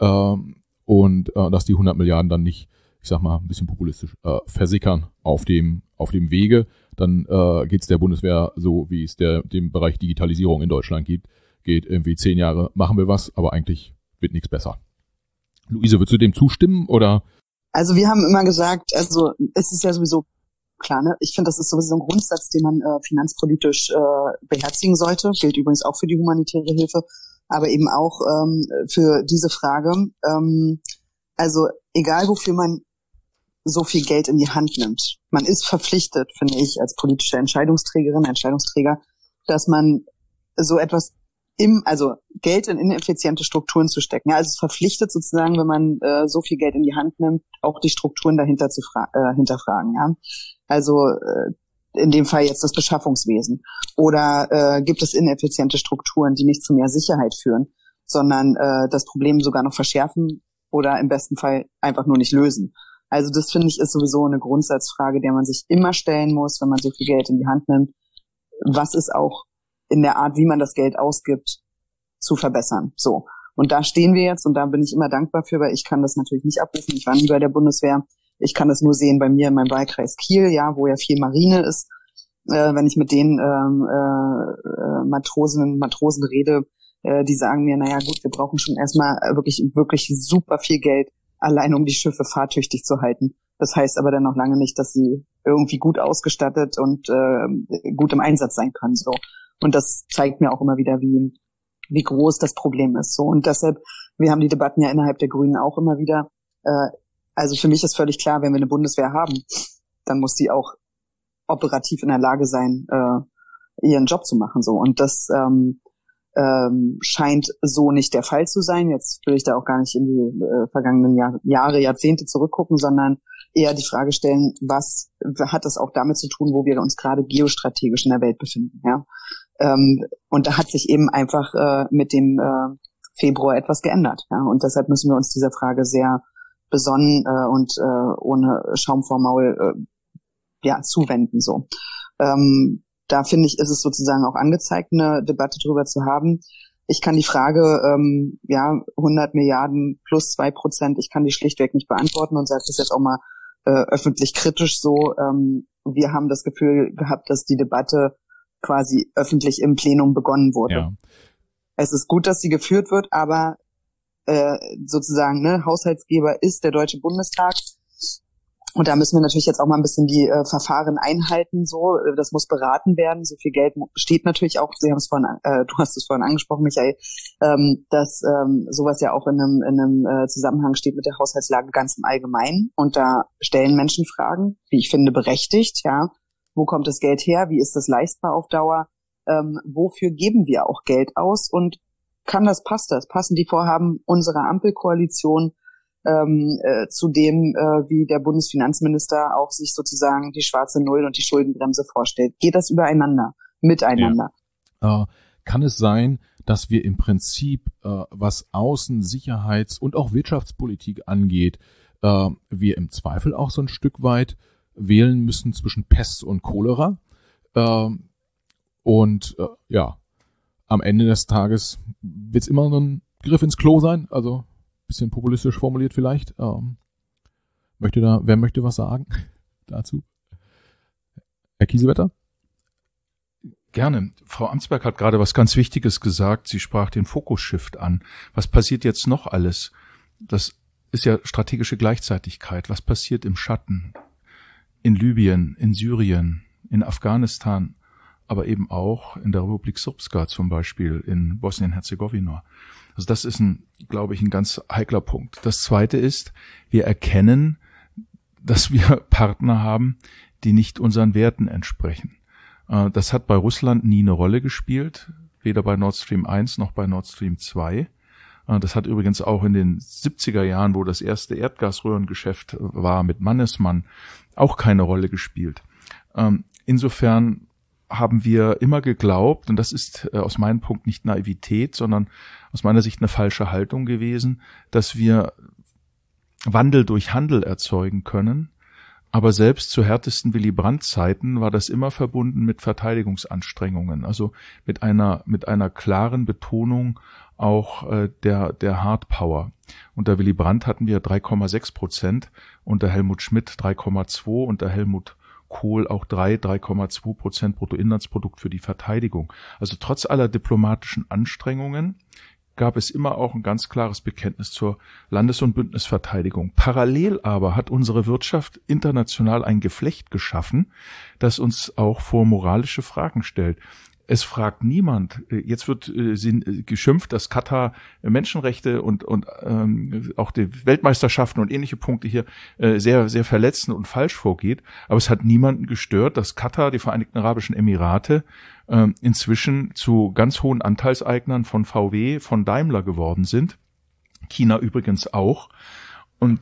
S3: und dass die 100 Milliarden dann nicht, ich sag mal, ein bisschen populistisch versickern auf dem Wege. Dann geht's der Bundeswehr so, wie es dem Bereich Digitalisierung in Deutschland geht irgendwie 10 Jahre, machen wir was, aber eigentlich wird nichts besser. Luise, würdest du dem zustimmen oder?
S1: Also wir haben immer gesagt, also es ist ja sowieso klar, ne? Ich finde, das ist sowieso ein Grundsatz, den man finanzpolitisch beherzigen sollte. Gilt übrigens auch für die humanitäre Hilfe, aber eben auch für diese Frage. Also egal, wofür man so viel Geld in die Hand nimmt, man ist verpflichtet, finde ich, als politische Entscheidungsträgerin, Entscheidungsträger, dass man so etwas also Geld in ineffiziente Strukturen zu stecken. Ja, also es verpflichtet sozusagen, wenn man so viel Geld in die Hand nimmt, auch die Strukturen dahinter zu hinterfragen. Ja, also in dem Fall jetzt das Beschaffungswesen. Oder gibt es ineffiziente Strukturen, die nicht zu mehr Sicherheit führen, sondern das Problem sogar noch verschärfen oder im besten Fall einfach nur nicht lösen. Also das, finde ich, ist sowieso eine Grundsatzfrage, der man sich immer stellen muss, wenn man so viel Geld in die Hand nimmt. Was ist auch in der Art, wie man das Geld ausgibt, zu verbessern? So. Und da stehen wir jetzt und da bin ich immer dankbar für, weil ich kann das natürlich nicht abrufen. Ich war nie bei der Bundeswehr. Ich kann das nur sehen bei mir in meinem Wahlkreis Kiel, ja, wo ja viel Marine ist. Wenn ich mit den Matrosen rede, die sagen mir, naja gut, wir brauchen schon erstmal wirklich super viel Geld, allein um die Schiffe fahrtüchtig zu halten. Das heißt aber dann noch lange nicht, dass sie irgendwie gut ausgestattet und gut im Einsatz sein können. So. Und das zeigt mir auch immer wieder, wie groß das Problem ist. So. Und deshalb, wir haben die Debatten ja innerhalb der Grünen auch immer wieder. Also für mich ist völlig klar, wenn wir eine Bundeswehr haben, dann muss die auch operativ in der Lage sein, ihren Job zu machen. So. Und das scheint so nicht der Fall zu sein. Jetzt will ich da auch gar nicht in die vergangenen Jahre, Jahrzehnte zurückgucken, sondern eher die Frage stellen, was hat das auch damit zu tun, wo wir uns gerade geostrategisch in der Welt befinden. Ja? Und da hat sich eben einfach mit dem Februar etwas geändert. Ja? Und deshalb müssen wir uns dieser Frage sehr besonnen und ohne Schaum vorm Maul zuwenden. So. Da finde ich, ist es sozusagen auch angezeigt, eine Debatte darüber zu haben. Ich kann die Frage, 100 Milliarden plus 2%, ich kann die schlichtweg nicht beantworten und sage das jetzt auch mal öffentlich kritisch so. Wir haben das Gefühl gehabt, dass die Debatte quasi öffentlich im Plenum begonnen wurde. Ja. Es ist gut, dass sie geführt wird, aber sozusagen, ne, Haushaltsgeber ist der Deutsche Bundestag. Und da müssen wir natürlich jetzt auch mal ein bisschen die Verfahren einhalten. So, das muss beraten werden. So viel Geld steht natürlich auch. Du hast es vorhin angesprochen, Michael, dass sowas ja auch in einem Zusammenhang steht mit der Haushaltslage ganz im Allgemeinen. Und da stellen Menschen Fragen, wie ich finde berechtigt. Ja, wo kommt das Geld her? Wie ist das leistbar auf Dauer? Wofür geben wir auch Geld aus? Und passt das? Passen die Vorhaben unserer Ampelkoalition zu dem, wie der Bundesfinanzminister auch sich sozusagen die schwarze Null und die Schuldenbremse vorstellt? Geht das miteinander?
S3: Ja. Kann es sein, dass wir im Prinzip, was Außen-, Sicherheits- und auch Wirtschaftspolitik angeht, wir im Zweifel auch so ein Stück weit wählen müssen zwischen Pest und Cholera? Am Ende des Tages wird es immer ein Griff ins Klo sein, also bisschen populistisch formuliert vielleicht. Wer möchte was sagen dazu? Herr Kiesewetter?
S2: Gerne. Frau Amtsberg hat gerade was ganz Wichtiges gesagt. Sie sprach den Fokus-Shift an. Was passiert jetzt noch alles? Das ist ja strategische Gleichzeitigkeit. Was passiert im Schatten? In Libyen, in Syrien, in Afghanistan, aber eben auch in der Republik Srpska zum Beispiel, in Bosnien-Herzegowina. Also das ist glaube ich, ein ganz heikler Punkt. Das Zweite ist, wir erkennen, dass wir Partner haben, die nicht unseren Werten entsprechen. Das hat bei Russland nie eine Rolle gespielt, weder bei Nord Stream 1 noch bei Nord Stream 2. Das hat übrigens auch in den 70er Jahren, wo das erste Erdgasröhrengeschäft war mit Mannesmann, auch keine Rolle gespielt. Insofern haben wir immer geglaubt, und das ist aus meinem Punkt nicht Naivität, sondern aus meiner Sicht eine falsche Haltung gewesen, dass wir Wandel durch Handel erzeugen können. Aber selbst zu härtesten Willy Brandt-Zeiten war das immer verbunden mit Verteidigungsanstrengungen, also mit einer klaren Betonung auch der Hard Power. Unter Willy Brandt hatten wir 3,6%, unter Helmut Schmidt 3,2%, unter Helmut Kohl auch 3,2% Bruttoinlandsprodukt für die Verteidigung. Also trotz aller diplomatischen Anstrengungen gab es immer auch ein ganz klares Bekenntnis zur Landes- und Bündnisverteidigung. Parallel aber hat unsere Wirtschaft international ein Geflecht geschaffen, das uns auch vor moralische Fragen stellt. Es fragt niemand, jetzt wird geschimpft, dass Katar Menschenrechte und auch die Weltmeisterschaften und ähnliche Punkte hier sehr, sehr verletzend und falsch vorgeht. Aber es hat niemanden gestört, dass Katar, die Vereinigten Arabischen Emirate, inzwischen zu ganz hohen Anteilseignern von VW, von Daimler geworden sind. China übrigens auch. Und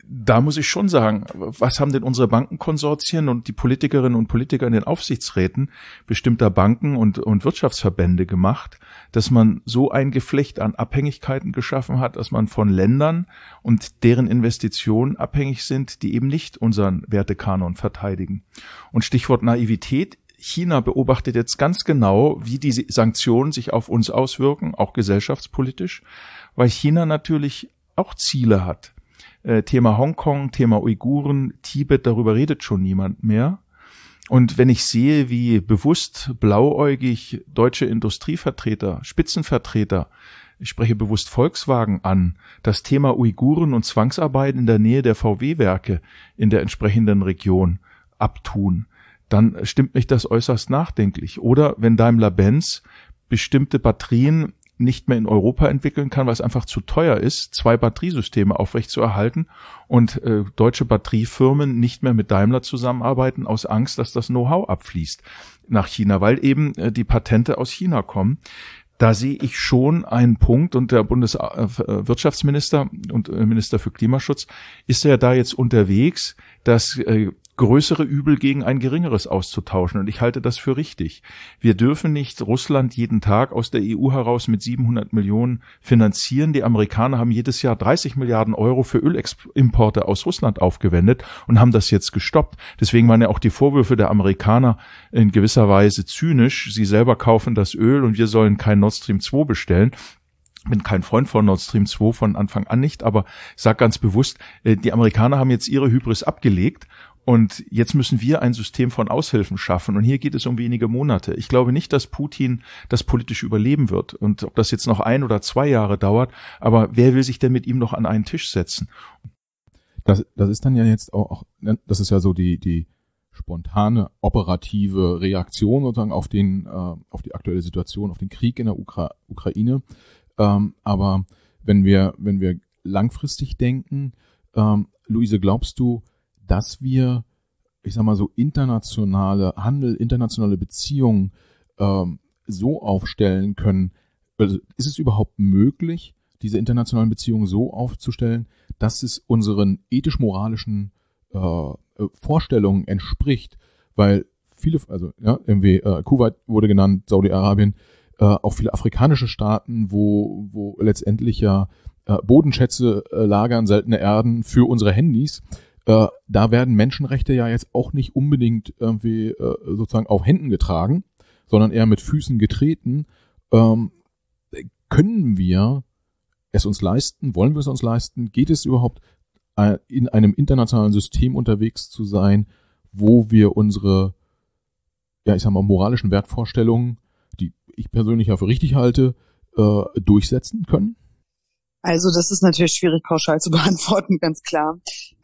S2: da muss ich schon sagen, was haben denn unsere Bankenkonsortien und die Politikerinnen und Politiker in den Aufsichtsräten bestimmter Banken und Wirtschaftsverbände gemacht, dass man so ein Geflecht an Abhängigkeiten geschaffen hat, dass man von Ländern und deren Investitionen abhängig sind, die eben nicht unseren Wertekanon verteidigen. Und Stichwort Naivität: China beobachtet jetzt ganz genau, wie diese Sanktionen sich auf uns auswirken, auch gesellschaftspolitisch, weil China natürlich auch Ziele hat. Thema Hongkong, Thema Uiguren, Tibet, darüber redet schon niemand mehr. Und wenn ich sehe, wie bewusst blauäugig deutsche Industrievertreter, Spitzenvertreter, ich spreche bewusst Volkswagen an, das Thema Uiguren und Zwangsarbeit in der Nähe der VW-Werke in der entsprechenden Region abtun, dann stimmt mich das äußerst nachdenklich. Oder wenn Daimler-Benz bestimmte Batterien nicht mehr in Europa entwickeln kann, weil es einfach zu teuer ist, 2 Batteriesysteme aufrechtzuerhalten und deutsche Batteriefirmen nicht mehr mit Daimler zusammenarbeiten aus Angst, dass das Know-how abfließt nach China, weil eben die Patente aus China kommen. Da sehe ich schon einen Punkt, und der Bundeswirtschaftsminister und Minister für Klimaschutz ist ja da jetzt unterwegs, dass größere Übel gegen ein geringeres auszutauschen. Und ich halte das für richtig. Wir dürfen nicht Russland jeden Tag aus der EU heraus mit 700 Millionen finanzieren. Die Amerikaner haben jedes Jahr 30 Milliarden Euro für Ölimporte aus Russland aufgewendet und haben das jetzt gestoppt. Deswegen waren ja auch die Vorwürfe der Amerikaner in gewisser Weise zynisch. Sie selber kaufen das Öl und wir sollen kein Nord Stream 2 bestellen. Ich bin kein Freund von Nord Stream 2 von Anfang an nicht, aber ich sage ganz bewusst, die Amerikaner haben jetzt ihre Hybris abgelegt. Und jetzt müssen wir ein System von Aushilfen schaffen. Und hier geht es um wenige Monate. Ich glaube nicht, dass Putin das politisch überleben wird. Und ob das jetzt noch 1 oder 2 Jahre dauert, aber wer will sich denn mit ihm noch an einen Tisch setzen?
S3: Das ist dann ja jetzt auch, das ist ja so die spontane operative Reaktion sozusagen auf die aktuelle Situation, auf den Krieg in der Ukraine. Aber wenn wir langfristig denken, Luise, glaubst du, dass wir, ich sag mal so, internationale Handel, internationale Beziehungen so aufstellen können? Also ist es überhaupt möglich, diese internationalen Beziehungen so aufzustellen, dass es unseren ethisch-moralischen Vorstellungen entspricht? Weil viele, also ja, irgendwie Kuwait wurde genannt, Saudi-Arabien, auch viele afrikanische Staaten, wo letztendlich ja Bodenschätze lagern, seltene Erden für unsere Handys. Da werden Menschenrechte ja jetzt auch nicht unbedingt irgendwie sozusagen auf Händen getragen, sondern eher mit Füßen getreten. Können wir es uns leisten? Wollen wir es uns leisten? Geht es überhaupt, in einem internationalen System unterwegs zu sein, wo wir unsere, ja, ich sag mal, moralischen Wertvorstellungen, die ich persönlich ja für richtig halte, durchsetzen können?
S1: Also das ist natürlich schwierig pauschal zu beantworten, ganz klar.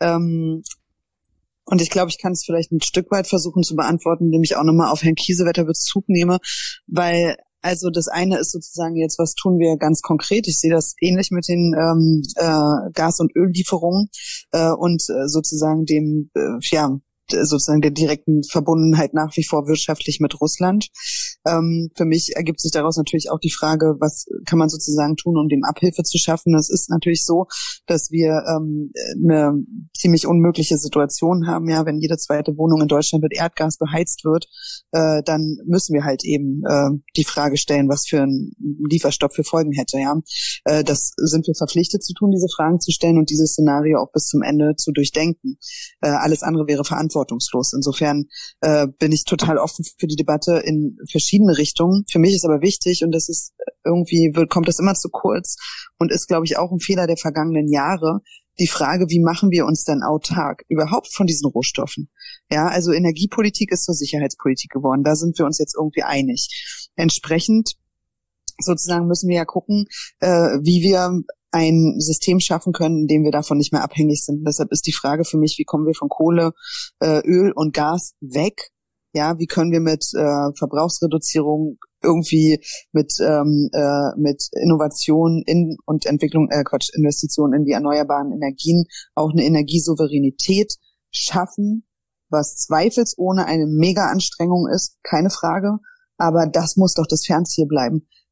S1: Und ich glaube, ich kann es vielleicht ein Stück weit versuchen zu beantworten, indem ich auch nochmal auf Herrn Kiesewetter Bezug nehme, weil also das eine ist sozusagen jetzt, was tun wir ganz konkret? Ich sehe das ähnlich mit den Gas- und Öllieferungen und sozusagen dem sozusagen der direkten Verbundenheit nach wie vor wirtschaftlich mit Russland. Für mich ergibt sich daraus natürlich auch die Frage, was kann man sozusagen tun, um dem Abhilfe zu schaffen. Es ist natürlich so, dass wir eine ziemlich unmögliche Situation haben. Ja, wenn jede zweite Wohnung in Deutschland mit Erdgas beheizt wird, dann müssen wir halt eben die Frage stellen, was für ein Lieferstopp für Folgen hätte. Ja, das sind wir verpflichtet zu tun, diese Fragen zu stellen und dieses Szenario auch bis zum Ende zu durchdenken. Alles andere wäre verantwortungslos. Insofern bin ich total offen für die Debatte in verschiedene Richtungen. Für mich ist aber wichtig, und das ist irgendwie, kommt das immer zu kurz und ist, glaube ich, auch ein Fehler der vergangenen Jahre, die Frage, wie machen wir uns denn autark überhaupt von diesen Rohstoffen? Ja, also Energiepolitik ist zur Sicherheitspolitik geworden. Da sind wir uns jetzt irgendwie einig. Entsprechend sozusagen müssen wir ja gucken, wie wir ein System schaffen können, in dem wir davon nicht mehr abhängig sind. Deshalb ist die Frage für mich, wie kommen wir von Kohle, Öl und Gas weg? Ja, wie können wir mit Verbrauchsreduzierung irgendwie mit Innovation und Investitionen in die erneuerbaren Energien auch eine Energiesouveränität schaffen, was zweifelsohne eine Mega-Anstrengung ist, keine Frage. Aber das muss doch das Fernziel bleiben.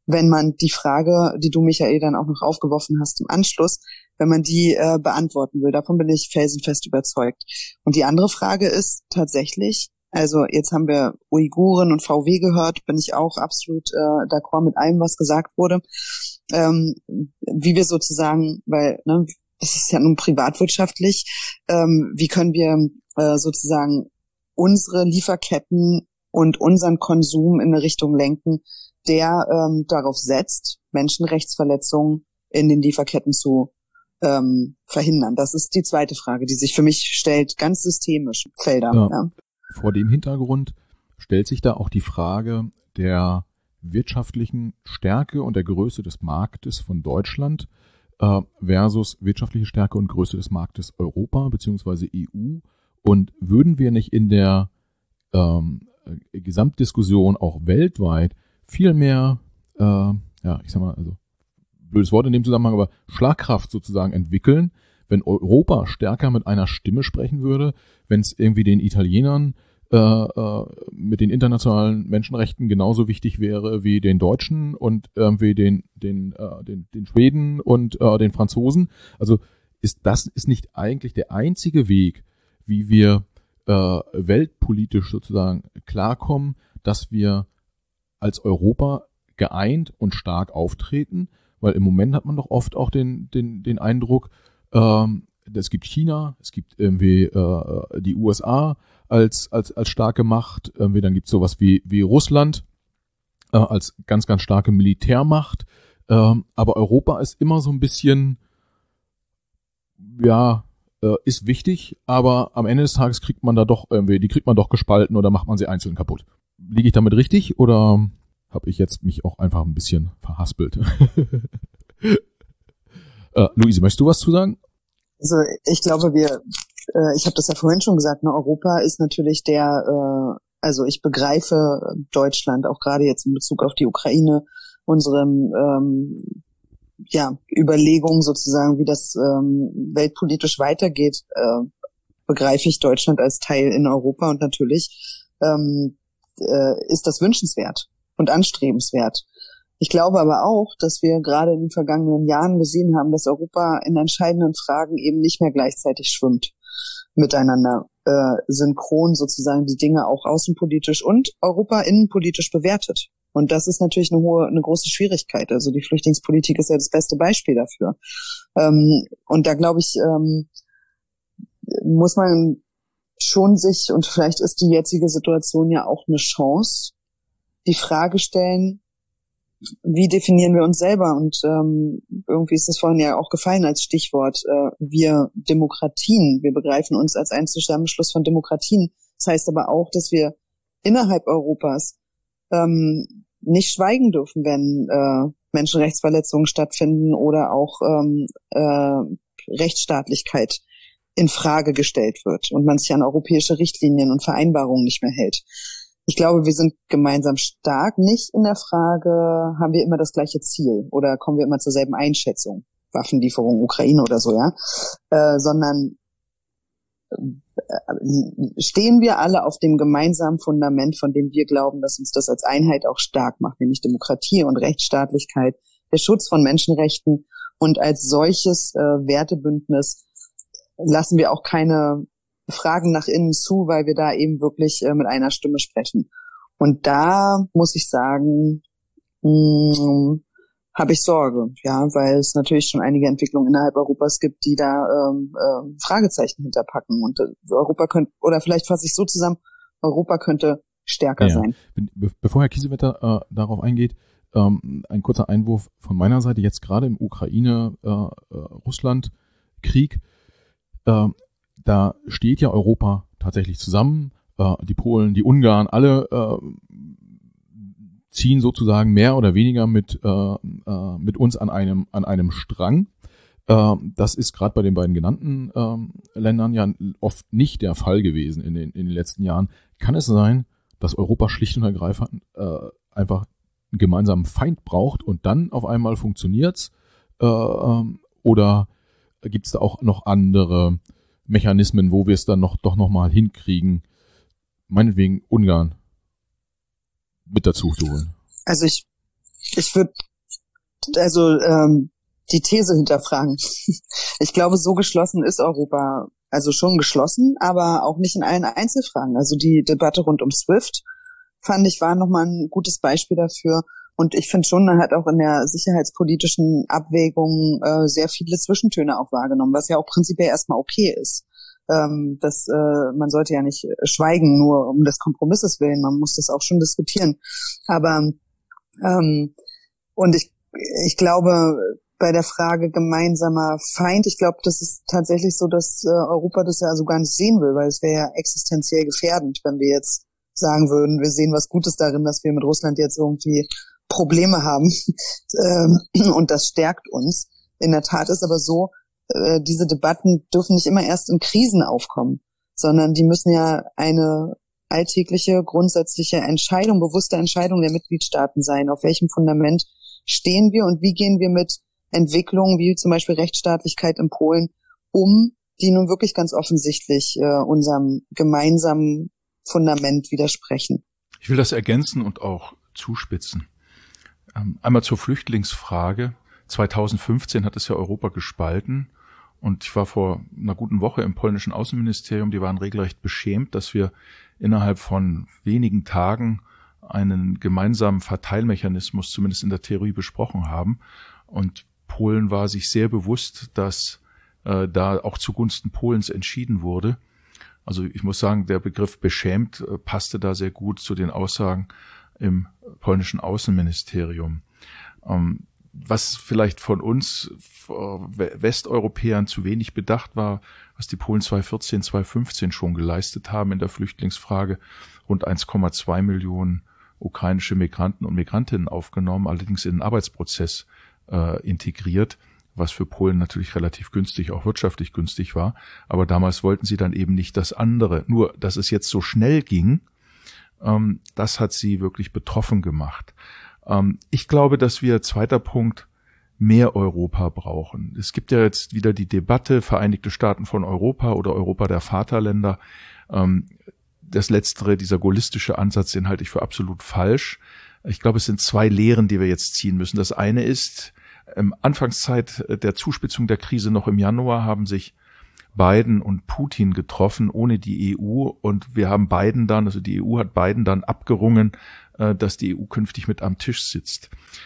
S1: wenn man die Frage, die du, Michael, dann auch noch aufgeworfen hast im Anschluss, wenn man die beantworten will. Davon bin ich felsenfest überzeugt. Und die andere Frage ist tatsächlich, also jetzt haben wir Uiguren und VW gehört, bin ich auch absolut d'accord mit allem, was gesagt wurde. Wie wir sozusagen, weil es ist ja nun privatwirtschaftlich, wie können wir sozusagen unsere Lieferketten und unseren Konsum in eine Richtung lenken, der darauf setzt, Menschenrechtsverletzungen in den Lieferketten zu verhindern. Das ist die zweite Frage, die sich für mich stellt, ganz systemisch, Felder.
S3: Ja.
S1: Ja.
S3: Vor dem Hintergrund stellt sich da auch die Frage der wirtschaftlichen Stärke und der Größe des Marktes von Deutschland versus wirtschaftliche Stärke und Größe des Marktes Europa bzw. EU. Und würden wir nicht in der Gesamtdiskussion auch weltweit viel mehr, ich sag mal, also blödes Wort in dem Zusammenhang, aber Schlagkraft sozusagen entwickeln, wenn Europa stärker mit einer Stimme sprechen würde, wenn es irgendwie den Italienern mit den internationalen Menschenrechten genauso wichtig wäre wie den Deutschen und wie den Schweden und den Franzosen. Also ist nicht eigentlich der einzige Weg, wie wir weltpolitisch sozusagen klarkommen, dass wir als Europa geeint und stark auftreten, weil im Moment hat man doch oft auch den Eindruck, es gibt China, es gibt irgendwie die USA als starke Macht, dann gibt es sowas wie Russland als ganz, ganz starke Militärmacht, aber Europa ist immer so ein bisschen, ist wichtig, aber am Ende des Tages kriegt man doch gespalten oder macht man sie einzeln kaputt. Liege ich damit richtig oder habe ich jetzt mich auch einfach ein bisschen verhaspelt? Luise, möchtest du was zu sagen?
S1: Also ich glaube, ich habe das ja vorhin schon gesagt, Europa ist natürlich also ich begreife Deutschland auch gerade jetzt in Bezug auf die Ukraine, unsere Überlegungen sozusagen, wie das weltpolitisch weitergeht, begreife ich Deutschland als Teil in Europa und natürlich ist das wünschenswert und anstrebenswert. Ich glaube aber auch, dass wir gerade in den vergangenen Jahren gesehen haben, dass Europa in entscheidenden Fragen eben nicht mehr gleichzeitig schwimmt miteinander, synchron sozusagen die Dinge auch außenpolitisch und Europa innenpolitisch bewertet. Und das ist natürlich eine große Schwierigkeit. Also die Flüchtlingspolitik ist ja das beste Beispiel dafür. Und da glaube ich, muss man schon und vielleicht ist die jetzige Situation ja auch eine Chance, die Frage stellen, wie definieren wir uns selber? Und irgendwie ist das vorhin ja auch gefallen als Stichwort. Wir Demokratien, wir begreifen uns als einen Zusammenschluss von Demokratien. Das heißt aber auch, dass wir innerhalb Europas nicht schweigen dürfen, wenn Menschenrechtsverletzungen stattfinden oder auch Rechtsstaatlichkeit in Frage gestellt wird und man sich an europäische Richtlinien und Vereinbarungen nicht mehr hält. Ich glaube, wir sind gemeinsam stark, nicht in der Frage, haben wir immer das gleiche Ziel oder kommen wir immer zur selben Einschätzung, Waffenlieferung Ukraine oder so, sondern stehen wir alle auf dem gemeinsamen Fundament, von dem wir glauben, dass uns das als Einheit auch stark macht, nämlich Demokratie und Rechtsstaatlichkeit, der Schutz von Menschenrechten und als solches Wertebündnis lassen wir auch keine Fragen nach innen zu, weil wir da eben wirklich mit einer Stimme sprechen. Und da muss ich sagen, habe ich Sorge, weil es natürlich schon einige Entwicklungen innerhalb Europas gibt, die da Fragezeichen hinterpacken. Und Europa könnte, oder vielleicht fasse ich so zusammen, Europa könnte stärker sein.
S3: Bevor Herr Kiesewetter darauf eingeht, ein kurzer Einwurf von meiner Seite, jetzt gerade im Ukraine-Russland-Krieg, da steht ja Europa tatsächlich zusammen. Die Polen, die Ungarn, alle ziehen sozusagen mehr oder weniger mit uns an einem Strang. Das ist gerade bei den beiden genannten Ländern ja oft nicht der Fall gewesen in den letzten Jahren. Kann es sein, dass Europa schlicht und ergreifend einfach einen gemeinsamen Feind braucht und dann auf einmal funktioniert's? Oder gibt es da auch noch andere Mechanismen, wo wir es dann doch noch mal hinkriegen, meinetwegen Ungarn mit dazu zu holen?
S1: Also Ich würde die These hinterfragen. Ich glaube, so geschlossen ist Europa, also schon geschlossen, aber auch nicht in allen Einzelfragen. Also die Debatte rund um SWIFT, fand ich, war nochmal ein gutes Beispiel dafür. Und ich finde schon, man hat auch in der sicherheitspolitischen Abwägung sehr viele Zwischentöne auch wahrgenommen, was ja auch prinzipiell erstmal okay ist. Man sollte ja nicht schweigen, nur um des Kompromisses willen, man muss das auch schon diskutieren. Aber und ich glaube, bei der Frage gemeinsamer Feind, ich glaube, das ist tatsächlich so, dass Europa das ja so gar nicht sehen will, weil es wäre ja existenziell gefährdend, wenn wir jetzt sagen würden, wir sehen was Gutes darin, dass wir mit Russland jetzt irgendwie Probleme haben. Und das stärkt uns. In der Tat ist aber so, diese Debatten dürfen nicht immer erst in Krisen aufkommen, sondern die müssen ja eine alltägliche, grundsätzliche Entscheidung, bewusste Entscheidung der Mitgliedstaaten sein. Auf welchem Fundament stehen wir und wie gehen wir mit Entwicklungen wie zum Beispiel Rechtsstaatlichkeit in Polen um, die nun wirklich ganz offensichtlich unserem gemeinsamen Fundament widersprechen.
S2: Ich will das ergänzen und auch zuspitzen. Einmal zur Flüchtlingsfrage. 2015 hat es ja Europa gespalten und ich war vor einer guten Woche im polnischen Außenministerium, die waren regelrecht beschämt, dass wir innerhalb von wenigen Tagen einen gemeinsamen Verteilmechanismus zumindest in der Theorie besprochen haben. Und Polen war sich sehr bewusst, dass da auch zugunsten Polens entschieden wurde. Also ich muss sagen, der Begriff beschämt passte da sehr gut zu den Aussagen im polnischen Außenministerium. Was vielleicht von uns Westeuropäern zu wenig bedacht war, was die Polen 2014, 2015 schon geleistet haben in der Flüchtlingsfrage, rund 1,2 Millionen ukrainische Migranten und Migrantinnen aufgenommen, allerdings in den Arbeitsprozess integriert, was für Polen natürlich relativ günstig, auch wirtschaftlich günstig war. Aber damals wollten sie dann eben nicht das andere. Nur, dass es jetzt so schnell ging, das hat sie wirklich betroffen gemacht. Ich glaube, dass wir, zweiter Punkt, mehr Europa brauchen. Es gibt ja jetzt wieder die Debatte, Vereinigte Staaten von Europa oder Europa der Vaterländer. Das letztere, dieser gaullistische Ansatz, den halte ich für absolut falsch. Ich glaube, es sind zwei Lehren, die wir jetzt ziehen müssen. Das eine ist, Anfangszeit der Zuspitzung der Krise noch im Januar haben sich Biden und Putin getroffen ohne die EU und wir haben Biden dann, also die EU hat Biden dann abgerungen, dass die EU künftig mit am Tisch sitzt.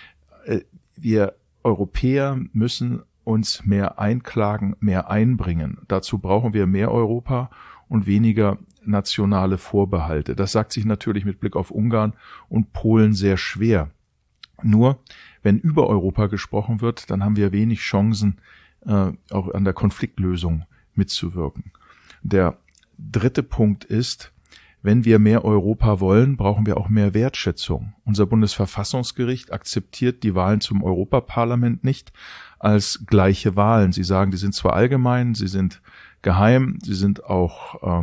S2: Wir Europäer müssen uns mehr einklagen, mehr einbringen. Dazu brauchen wir mehr Europa und weniger nationale Vorbehalte. Das sagt sich natürlich mit Blick auf Ungarn und Polen sehr schwer. Nur, wenn über Europa gesprochen wird, dann haben wir wenig Chancen, auch an der Konfliktlösung mitzuwirken. Der dritte Punkt ist, wenn wir mehr Europa wollen, brauchen wir auch mehr Wertschätzung. Unser Bundesverfassungsgericht akzeptiert die Wahlen zum Europaparlament nicht als gleiche Wahlen. Sie sagen, die sind zwar allgemein, sie sind geheim, sie sind auch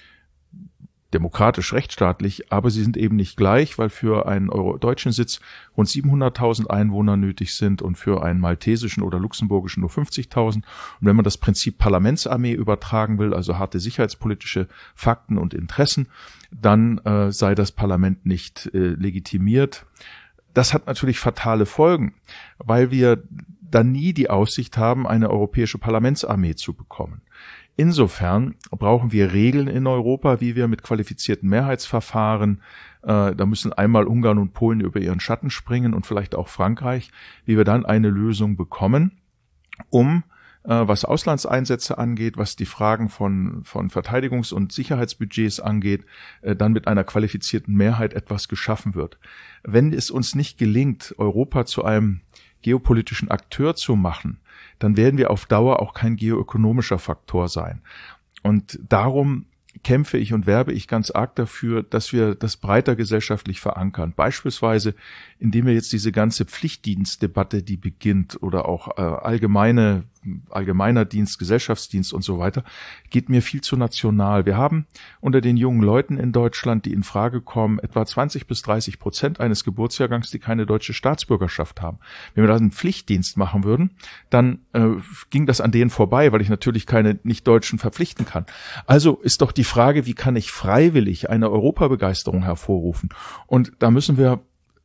S2: demokratisch, rechtsstaatlich, aber sie sind eben nicht gleich, weil für einen deutschen Sitz rund 700.000 Einwohner nötig sind und für einen maltesischen oder luxemburgischen nur 50.000. Und wenn man das Prinzip Parlamentsarmee übertragen will, also harte sicherheitspolitische Fakten und Interessen, dann sei das Parlament nicht legitimiert. Das hat natürlich fatale Folgen, weil wir dann nie die Aussicht haben, eine europäische Parlamentsarmee zu bekommen. Insofern brauchen wir Regeln in Europa, wie wir mit qualifizierten Mehrheitsverfahren, da müssen einmal Ungarn und Polen über ihren Schatten springen und vielleicht auch Frankreich, wie wir dann eine Lösung bekommen, um, was Auslandseinsätze angeht, was die Fragen von Verteidigungs- und Sicherheitsbudgets angeht, dann mit einer qualifizierten Mehrheit etwas geschaffen wird. Wenn es uns nicht gelingt, Europa zu einem geopolitischen Akteur zu machen, dann werden wir auf Dauer auch kein geoökonomischer Faktor sein. Und darum kämpfe ich und werbe ich ganz arg dafür, dass wir das breiter gesellschaftlich verankern. Beispielsweise, indem wir jetzt diese ganze Pflichtdienstdebatte, die beginnt, oder auch allgemeiner Dienst, Gesellschaftsdienst und so weiter, geht mir viel zu national. Wir haben unter den jungen Leuten in Deutschland, die in Frage kommen, etwa 20-30% eines Geburtsjahrgangs, die keine deutsche Staatsbürgerschaft haben. Wenn wir da einen Pflichtdienst machen würden, dann ging das an denen vorbei, weil ich natürlich keine Nicht-Deutschen verpflichten kann. Also ist doch die Frage, wie kann ich freiwillig eine Europabegeisterung hervorrufen? Und da müssen wir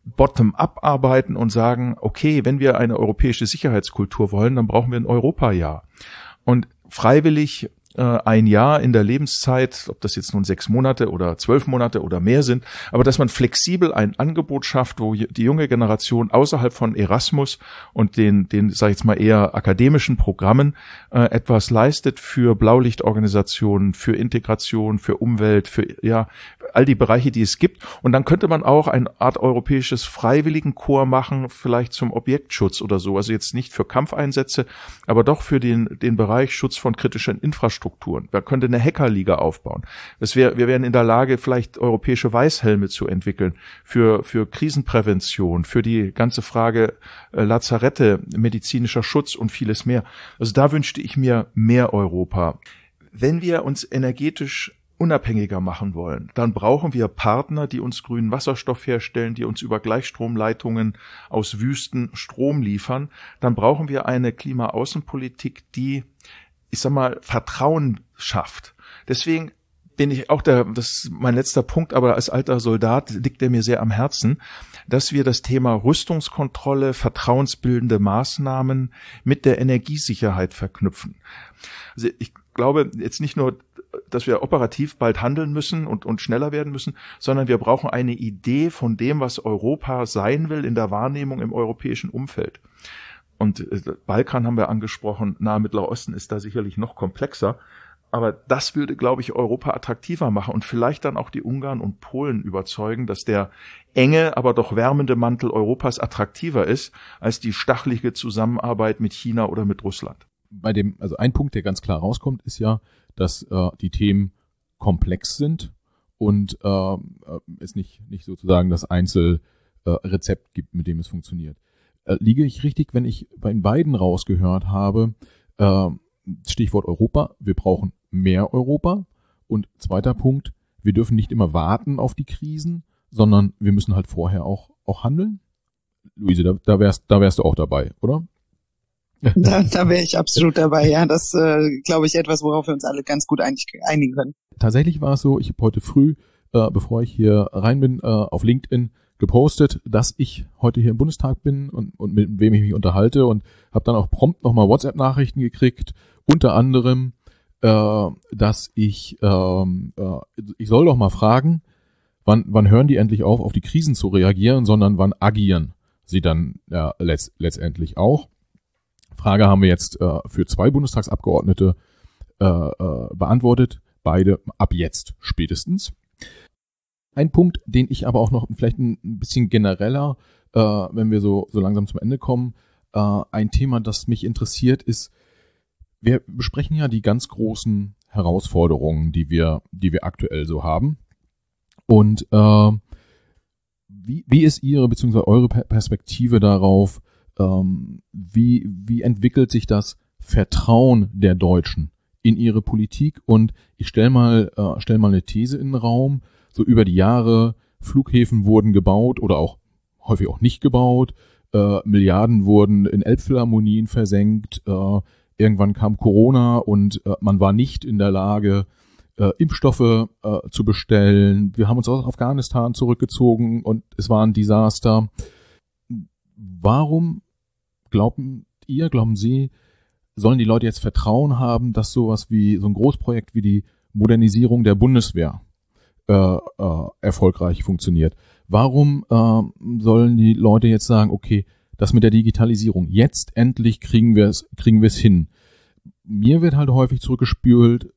S2: bottom-up arbeiten und sagen, okay, wenn wir eine europäische Sicherheitskultur wollen, dann brauchen wir ein Europajahr. Und freiwillig ein Jahr in der Lebenszeit, ob das jetzt nun 6 Monate oder 12 Monate oder mehr sind, aber dass man flexibel ein Angebot schafft, wo die junge Generation außerhalb von Erasmus und den sag ich jetzt mal eher akademischen Programmen etwas leistet für Blaulichtorganisationen, für Integration, für Umwelt, für all die Bereiche, die es gibt. Und dann könnte man auch eine Art europäisches Freiwilligenkorps machen, vielleicht zum Objektschutz oder so. Also jetzt nicht für Kampfeinsätze, aber doch für den Bereich Schutz von kritischen Infrastrukturen. Man könnte eine Hackerliga aufbauen. Wir wären in der Lage, vielleicht europäische Weißhelme zu entwickeln für Krisenprävention, für die ganze Frage Lazarette, medizinischer Schutz und vieles mehr. Also da wünschte ich mir mehr Europa. Wenn wir uns energetisch unabhängiger machen wollen, dann brauchen wir Partner, die uns grünen Wasserstoff herstellen, die uns über Gleichstromleitungen aus Wüsten Strom liefern. Dann brauchen wir eine Klimaaußenpolitik, die, ich sag mal, Vertrauen schafft. Deswegen bin ich auch das ist mein letzter Punkt, aber als alter Soldat liegt er mir sehr am Herzen, dass wir das Thema Rüstungskontrolle, vertrauensbildende Maßnahmen mit der Energiesicherheit verknüpfen. Also ich glaube jetzt nicht nur, dass wir operativ bald handeln müssen und schneller werden müssen, sondern wir brauchen eine Idee von dem, was Europa sein will in der Wahrnehmung im europäischen Umfeld. Und Balkan haben wir angesprochen, Nahe Mittlerer Osten ist da sicherlich noch komplexer. Aber das würde, glaube ich, Europa attraktiver machen und vielleicht dann auch die Ungarn und Polen überzeugen, dass der enge, aber doch wärmende Mantel Europas attraktiver ist als die stachelige Zusammenarbeit mit China oder mit Russland.
S3: Also ein Punkt, der ganz klar rauskommt, ist ja, dass die Themen komplex sind und es nicht sozusagen das Einzelrezept gibt, mit dem es funktioniert. Liege ich richtig, wenn ich bei den beiden rausgehört habe, Stichwort Europa, wir brauchen mehr Europa. Und zweiter Punkt, wir dürfen nicht immer warten auf die Krisen, sondern wir müssen halt vorher auch handeln. Luise, da wärst du auch dabei, oder?
S1: Da wäre ich absolut dabei, ja. Das glaube ich etwas, worauf wir uns alle ganz gut einigen können.
S3: Tatsächlich war es so, ich habe heute früh, bevor ich hier rein bin, auf LinkedIn gepostet, dass ich heute hier im Bundestag bin und mit wem ich mich unterhalte und habe dann auch prompt nochmal WhatsApp-Nachrichten gekriegt, unter anderem, dass ich soll doch mal fragen, wann hören die endlich auf die Krisen zu reagieren, sondern wann agieren sie dann letztendlich auch. Frage haben wir jetzt für 2 Bundestagsabgeordnete beantwortet, beide ab jetzt spätestens. Ein Punkt, den ich aber auch noch vielleicht ein bisschen genereller, wenn wir so langsam zum Ende kommen, ein Thema, das mich interessiert, ist, wir besprechen ja die ganz großen Herausforderungen, die wir aktuell so haben. Und wie ist Ihre bzw. eure Perspektive darauf? Wie entwickelt sich das Vertrauen der Deutschen in ihre Politik? Und ich stell mal eine These in den Raum. So über die Jahre, Flughäfen wurden gebaut oder auch häufig auch nicht gebaut, Milliarden wurden in Elbphilharmonien versenkt, irgendwann kam Corona und man war nicht in der Lage, Impfstoffe zu bestellen. Wir haben uns aus Afghanistan zurückgezogen und es war ein Desaster. Warum glauben Sie, sollen die Leute jetzt Vertrauen haben, dass sowas wie so ein Großprojekt wie die Modernisierung der Bundeswehr erfolgreich funktioniert? Warum sollen die Leute jetzt sagen, okay, das mit der Digitalisierung, jetzt endlich kriegen wir es hin? Mir wird halt häufig zurückgespielt,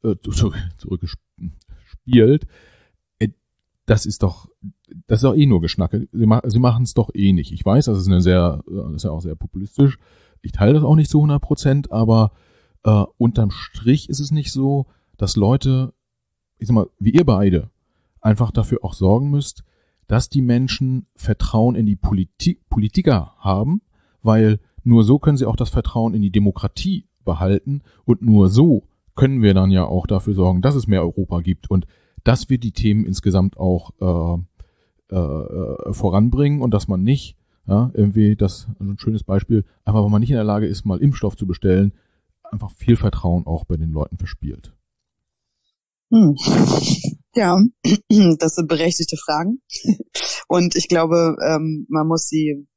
S3: das ist doch eh nur Geschnacke. Sie machen es doch eh nicht. Ich weiß, das ist ja auch sehr populistisch. Ich teile das auch nicht zu 100%, aber unterm Strich ist es nicht so, dass Leute, ich sag mal, wie ihr beide, einfach dafür auch sorgen müsst, dass die Menschen Vertrauen in die Politiker haben, weil nur so können sie auch das Vertrauen in die Demokratie behalten und nur so können wir dann ja auch dafür sorgen, dass es mehr Europa gibt und dass wir die Themen insgesamt auch voranbringen und dass man nicht, irgendwie, das ist ein schönes Beispiel, einfach weil man nicht in der Lage ist, mal Impfstoff zu bestellen, einfach viel Vertrauen auch bei den Leuten verspielt.
S1: Ja, das sind berechtigte Fragen. Und ich glaube, man muss